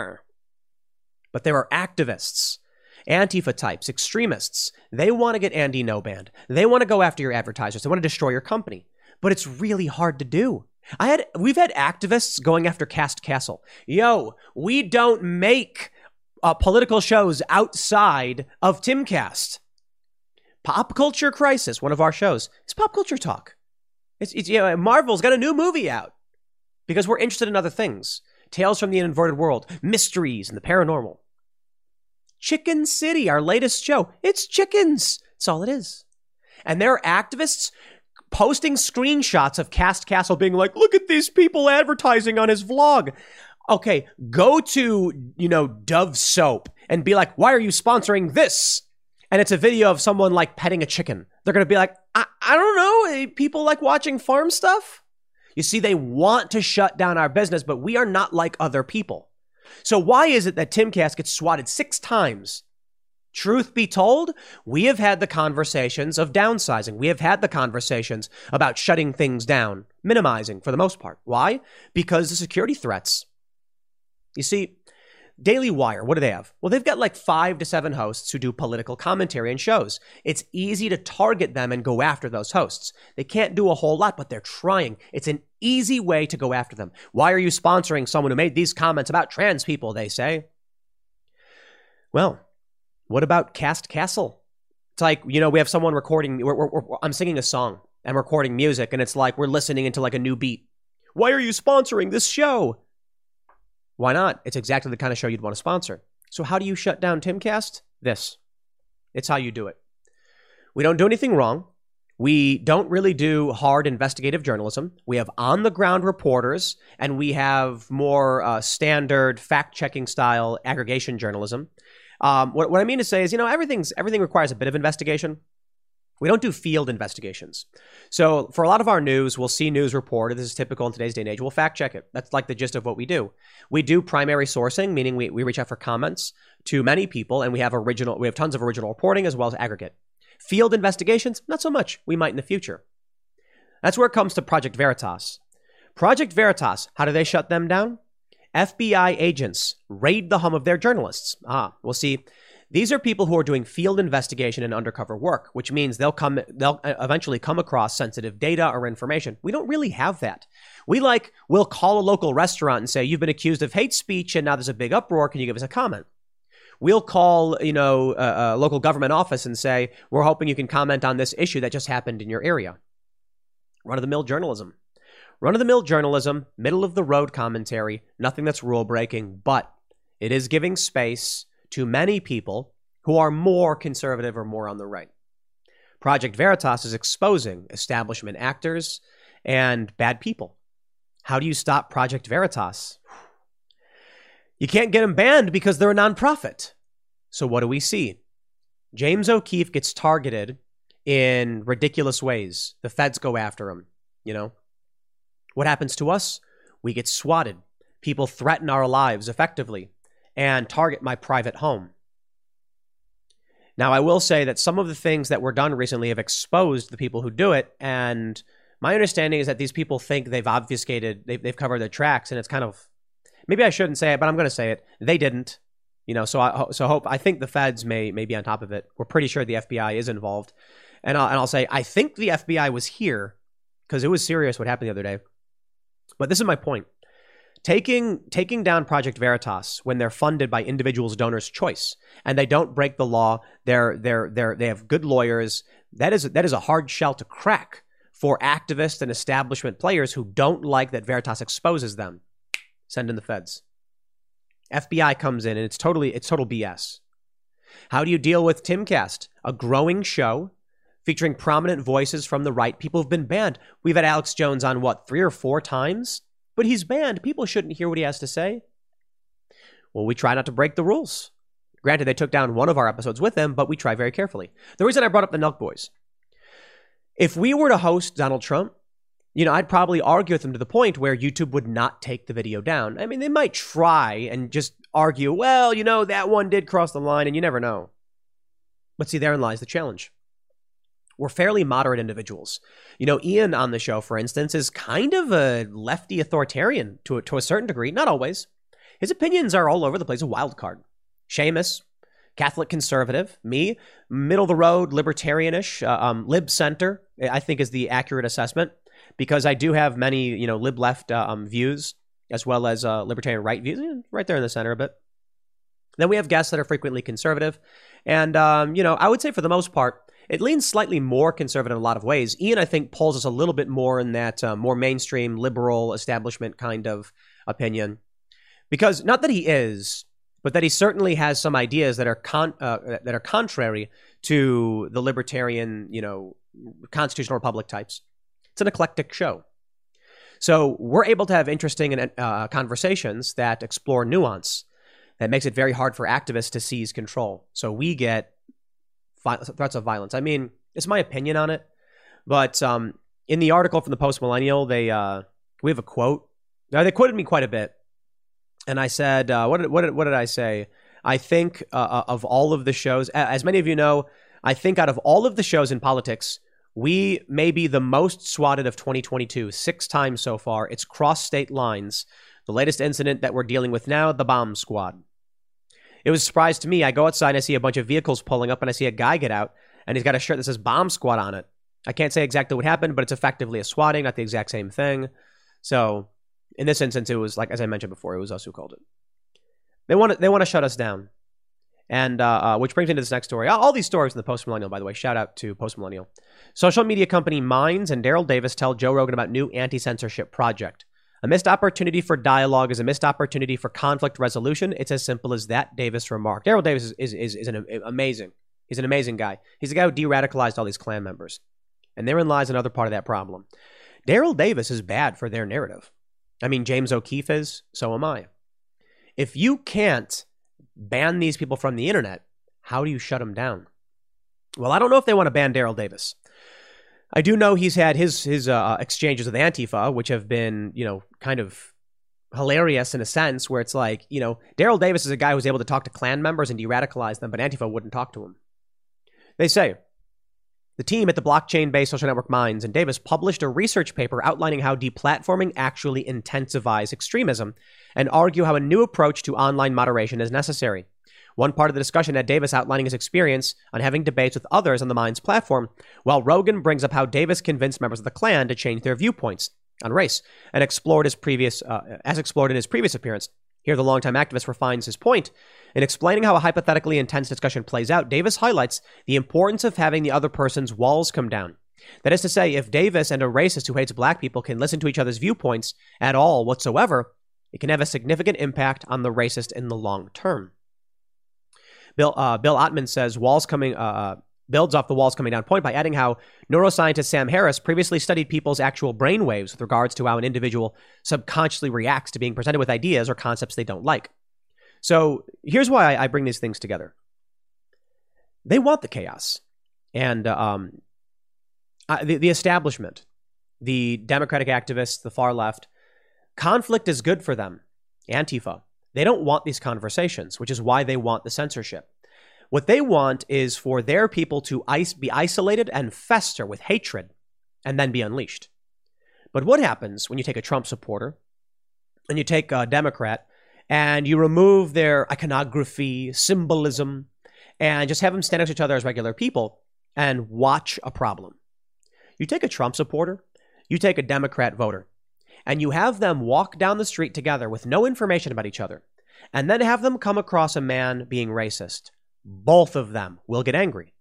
but there are activists, Antifa types, extremists. They want to get Andy no banned. They want to go after your advertisers. They want to destroy your company, but it's really hard to do. I had, we've had activists going after Cast Castle. Yo, we don't make uh, political shows outside of Timcast. Pop Culture Crisis, one of our shows, is Pop Culture Talk. It's, it's, you know, Marvel's got a new movie out because we're interested in other things. Tales from the Inverted World, mysteries, and the paranormal. Chicken City, our latest show. It's chickens. That's all it is. And there are activists posting screenshots of Cast Castle being like, look at these people advertising on his vlog. Okay, go to, you know, Dove Soap and be like, why are you sponsoring this? And it's a video of someone like petting a chicken. They're going to be like, I, I don't know. People like watching farm stuff. You see, they want to shut down our business, but we are not like other people. So why is it that Timcast gets swatted six times? Truth be told, we have had the conversations of downsizing. We have had the conversations about shutting things down, minimizing for the most part. Why? Because the security threats. You see, Daily Wire, what do they have? Well, they've got like five to seven hosts who do political commentary and shows. It's easy to target them and go after those hosts. They can't do a whole lot, but they're trying. It's an easy way to go after them. Why are you sponsoring someone who made these comments about trans people, they say? Well, what about Cast Castle? It's like, you know, we have someone recording, we're, we're, we're, I'm singing a song and recording music, and it's like we're listening into like a new beat. Why are you sponsoring this show? Why not? It's exactly the kind of show you'd want to sponsor. So how do you shut down Timcast? This. It's how you do it. We don't do anything wrong. We don't really do hard investigative journalism. We have on-the-ground reporters, and we have more uh, standard fact-checking style aggregation journalism. Um, what, what I mean to say is, you know, everything's everything requires a bit of investigation. We don't do field investigations. So for a lot of our news, we'll see news reported. This is typical in today's day and age. We'll fact check it. That's like the gist of what we do. We do primary sourcing, meaning we, we reach out for comments to many people, and we have original, we have tons of original reporting as well as aggregate. Field investigations, not so much. We might in the future. That's where it comes to Project Veritas. Project Veritas, how do they shut them down? F B I agents raid the home of their journalists. Ah, we'll see. These are people who are doing field investigation and undercover work, which means they'll come, they'll eventually come across sensitive data or information. We don't really have that. We like, we'll call a local restaurant and say, you've been accused of hate speech and now there's a big uproar. Can you give us a comment? We'll call, you know, a, a local government office and say, we're hoping you can comment on this issue that just happened in your area. Run-of-the-mill journalism. Run-of-the-mill journalism, middle-of-the-road commentary, nothing that's rule-breaking, but it is giving space to many people who are more conservative or more on the right. Project Veritas is exposing establishment actors and bad people. How do you stop Project Veritas? You can't get them banned because they're a nonprofit. So what do we see? James O'Keefe gets targeted in ridiculous ways. The feds go after him, you know? What happens to us? We get swatted. People threaten our lives effectively and target my private home. Now, I will say that some of the things that were done recently have exposed the people who do it. And my understanding is that these people think they've obfuscated, they've, they've covered their tracks. And it's kind of, maybe I shouldn't say it, but I'm going to say it. They didn't. You know, so I so hope, I think the feds may, may be on top of it. We're pretty sure the F B I is involved. And I'll, and I'll say, I think the F B I was here because it was serious what happened the other day. But this is my point. Taking taking down Project Veritas when they're funded by individuals' donors' choice and they don't break the law, they're they're they're they have good lawyers. That is that is a hard shell to crack for activists and establishment players who don't like that Veritas exposes them. Send in the feds. F B I comes in and it's totally it's total B S. How do you deal with Timcast, a growing show featuring prominent voices from the right? People have been banned. We've had Alex Jones on what, three or four times? But he's banned. People shouldn't hear what he has to say. Well, we try not to break the rules. Granted, they took down one of our episodes with him, but we try very carefully. The reason I brought up the Nelk Boys, if we were to host Donald Trump, you know, I'd probably argue with them to the point where YouTube would not take the video down. I mean, they might try and just argue, well, you know, that one did cross the line, and you never know. But see, therein lies the challenge. We're fairly moderate individuals. You know, Ian on the show, for instance, is kind of a lefty authoritarian to a, to a certain degree. Not always. His opinions are all over the place, a wild card. Seamus, Catholic conservative. Me, middle of the road, libertarianish, uh, um, lib center, I think is the accurate assessment, because I do have many, you know, lib left uh, um, views as well as uh, libertarian right views, right there in the center a bit. Then we have guests that are frequently conservative. And, um, you know, I would say for the most part, it leans slightly more conservative in a lot of ways. Ian, I think, pulls us a little bit more in that uh, more mainstream, liberal, establishment kind of opinion. Because not that he is, but that he certainly has some ideas that are con- uh, that are contrary to the libertarian, you know, constitutional republic types. It's an eclectic show. So we're able to have interesting uh, conversations that explore nuance. That makes it very hard for activists to seize control. So we get threats of violence. I mean, it's my opinion on it, but um, in the article from the Post Millennial, they uh, we have a quote. Now, they quoted me quite a bit, and I said, uh, "What did what did, what did I say?" I think uh, of all of the shows, as many of you know, I think out of all of the shows in politics, we may be the most swatted of twenty twenty-two, six times so far. It's crossed state lines. The latest incident that we're dealing with now, the bomb squad. It was a surprise to me. I go outside and I see a bunch of vehicles pulling up and I see a guy get out and he's got a shirt that says bomb squad on it. I can't say exactly what happened, but it's effectively a swatting, not the exact same thing. So in this instance, it was like, as I mentioned before, it was us who called it. They want to, they want to shut us down. And uh, uh, which brings me to this next story. All, all these stories in the Post Millennial, by the way. Shout out to Post Millennial. Social media company Minds and Daryl Davis tell Joe Rogan about new anti-censorship project. A missed opportunity for dialogue is a missed opportunity for conflict resolution. It's as simple as that, Davis remarked. Daryl Davis is, is, is, is an amazing. He's an amazing guy. He's the guy who de-radicalized all these Klan members. And therein lies another part of that problem. Daryl Davis is bad for their narrative. I mean, James O'Keefe is, so am I. If you can't ban these people from the internet, how do you shut them down? Well, I don't know if they want to ban Daryl Davis. I do know he's had his his uh, exchanges with Antifa, which have been, you know, kind of hilarious in a sense, where it's like, you know, Daryl Davis is a guy who's able to talk to Klan members and de-radicalize them, but Antifa wouldn't talk to him. They say, the team at the blockchain-based social network Minds and Davis published a research paper outlining how deplatforming actually intensifies extremism and argue how a new approach to online moderation is necessary. One part of the discussion had Davis outlining his experience on having debates with others on the Minds platform, while Rogan brings up how Davis convinced members of the Klan to change their viewpoints on race and explored his previous, uh, as explored in his previous appearance. Here, the longtime activist refines his point. In explaining how a hypothetically intense discussion plays out, Davis highlights the importance of having the other person's walls come down. That is to say, if Davis and a racist who hates black people can listen to each other's viewpoints at all whatsoever, it can have a significant impact on the racist in the long term. Bill uh, Bill Ottman says walls coming uh, builds off the walls coming down point by adding how neuroscientist Sam Harris previously studied people's actual brainwaves with regards to how an individual subconsciously reacts to being presented with ideas or concepts they don't like. So here's why I bring these things together. They want the chaos, and uh, um, uh, the, the establishment, the Democratic activists, the far left. Conflict is good for them. Antifa. They don't want these conversations, which is why they want the censorship. What they want is for their people to ice, be isolated and fester with hatred and then be unleashed. But what happens when you take a Trump supporter and you take a Democrat and you remove their iconography, symbolism, and just have them stand next to each other as regular people and watch a problem? You take a Trump supporter, you take a Democrat voter, and you have them walk down the street together with no information about each other, and then have them come across a man being racist. Both of them will get angry.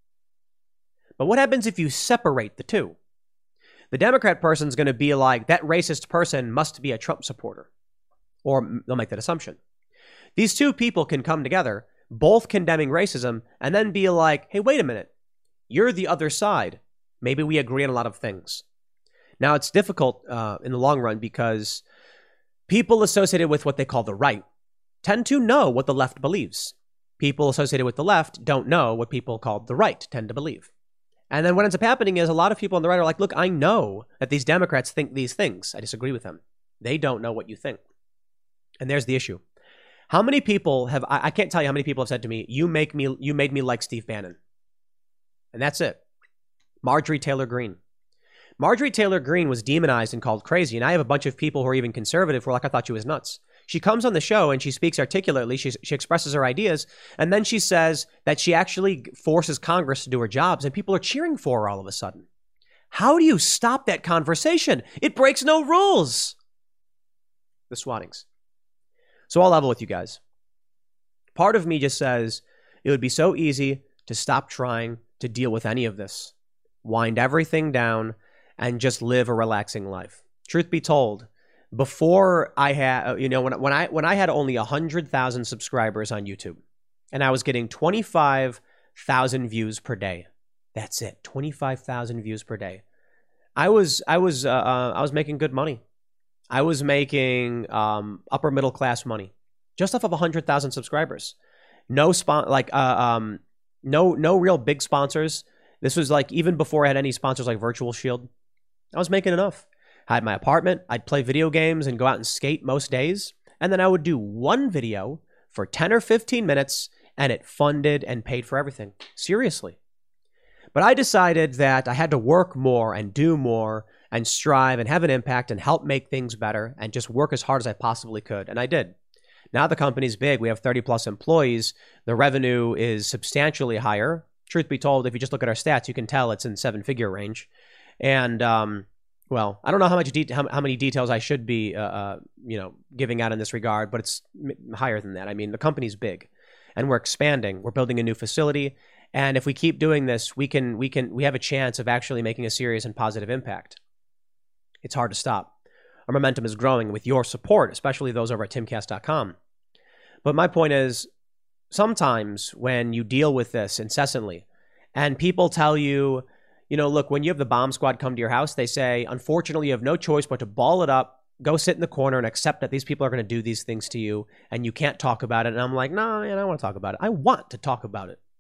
But what happens if you separate the two? The Democrat person's going to be like, that racist person must be a Trump supporter. Or they'll make that assumption. These two people can come together, both condemning racism, and then be like, hey, wait a minute. You're the other side. Maybe we agree on a lot of things. Now, it's difficult uh, in the long run because people associated with what they call the right tend to know what the left believes. People associated with the left don't know what people called the right tend to believe. And then what ends up happening is a lot of people on the right are like, look, I know that these Democrats think these things. I disagree with them. They don't know what you think. And there's the issue. How many people have, I, I can't tell you how many people have said to me, you make me, you made me like Steve Bannon. And that's it. Marjorie Taylor Greene. Marjorie Taylor Greene was demonized and called crazy. And I have a bunch of people who are even conservative who are like, I thought she was nuts. She comes on the show and she speaks articulately. She, she expresses her ideas. And then she says that she actually forces Congress to do her jobs. And people are cheering for her all of a sudden. How do you stop that conversation? It breaks no rules. The swattings. So I'll level with you guys. Part of me just says it would be so easy to stop trying to deal with any of this. Wind everything down and just live a relaxing life. Truth be told, before I had, you know, when, when I when I had only one hundred thousand subscribers on YouTube and I was getting twenty-five thousand views per day. That's it. twenty-five thousand views per day. I was I was uh, uh, I was making good money. I was making um, upper middle class money just off of one hundred thousand subscribers. No spon like uh, um no no real big sponsors. This was like even before I had any sponsors like Virtual Shield. I was making enough. I had my apartment. I'd play video games and go out and skate most days. And then I would do one video for ten or fifteen minutes and it funded and paid for everything. Seriously. But I decided that I had to work more and do more and strive and have an impact and help make things better and just work as hard as I possibly could. And I did. Now the company's big. We have thirty plus employees. The revenue is substantially higher. Truth be told, if you just look at our stats, you can tell it's in seven figure range. And, um, well, I don't know how much de- how, how many details I should be, uh, uh, you know, giving out in this regard, but it's m- higher than that. I mean, the company's big and we're expanding. We're building a new facility. And if we keep doing this, we can, we can, we have a chance of actually making a serious and positive impact. It's hard to stop. Our momentum is growing with your support, especially those over at timcast dot com. But my point is, sometimes when you deal with this incessantly and people tell you, you know, look, when you have the bomb squad come to your house, they say, unfortunately, you have no choice but to ball it up, go sit in the corner and accept that these people are going to do these things to you and you can't talk about it. And I'm like, no, nah, man, I don't want to talk about it. I want to talk about it.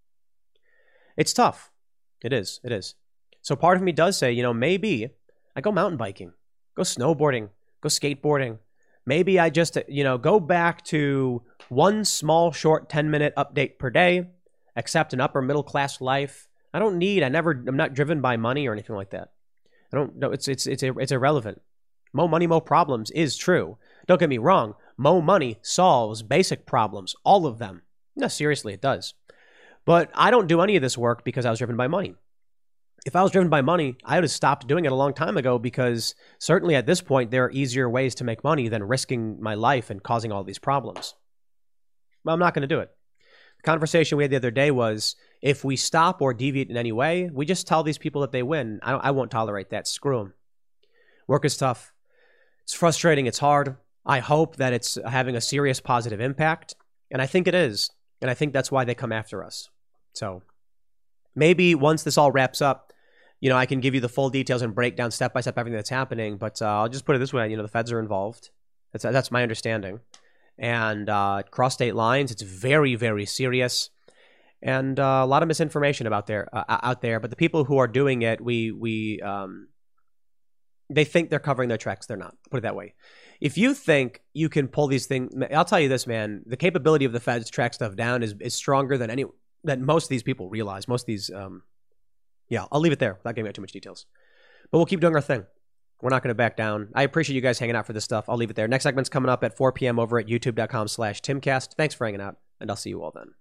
It's tough. It is. It is. So part of me does say, you know, maybe I go mountain biking, go snowboarding, go skateboarding. Maybe I just, you know, go back to one small, short ten minute update per day, accept an upper middle class life. I don't need, I never, I'm not driven by money or anything like that. I don't know. It's, it's, it's, it's irrelevant. Mo money, mo problems is true. Don't get me wrong. Mo money solves basic problems, all of them. No, seriously, it does. But I don't do any of this work because I was driven by money. If I was driven by money, I would have stopped doing it a long time ago because certainly at this point, there are easier ways to make money than risking my life and causing all these problems. But I'm not going to do it. The conversation we had the other day was, if we stop or deviate in any way, we just tell these people that they win. I, don't, I won't tolerate that. Screw them. Work is tough. It's frustrating. It's hard. I hope that it's having a serious positive impact. And I think it is. And I think that's why they come after us. So maybe once this all wraps up, you know, I can give you the full details and break down step by step everything that's happening. But uh, I'll just put it this way. You know, the feds are involved. That's, that's my understanding. And uh, cross state lines, it's very, very serious. And uh, a lot of misinformation about there, uh, out there. But the people who are doing it, we, we, um, they think they're covering their tracks. They're not. Put it that way. If you think you can pull these things, I'll tell you this, man, the capability of the feds to track stuff down is, is stronger than any, that most of these people realize. Most of these, um, yeah, I'll leave it there without giving out too much details. But we'll keep doing our thing. We're not going to back down. I appreciate you guys hanging out for this stuff. I'll leave it there. Next segment's coming up at four p.m. over at youtube.com slash timcast. Thanks for hanging out, and I'll see you all then.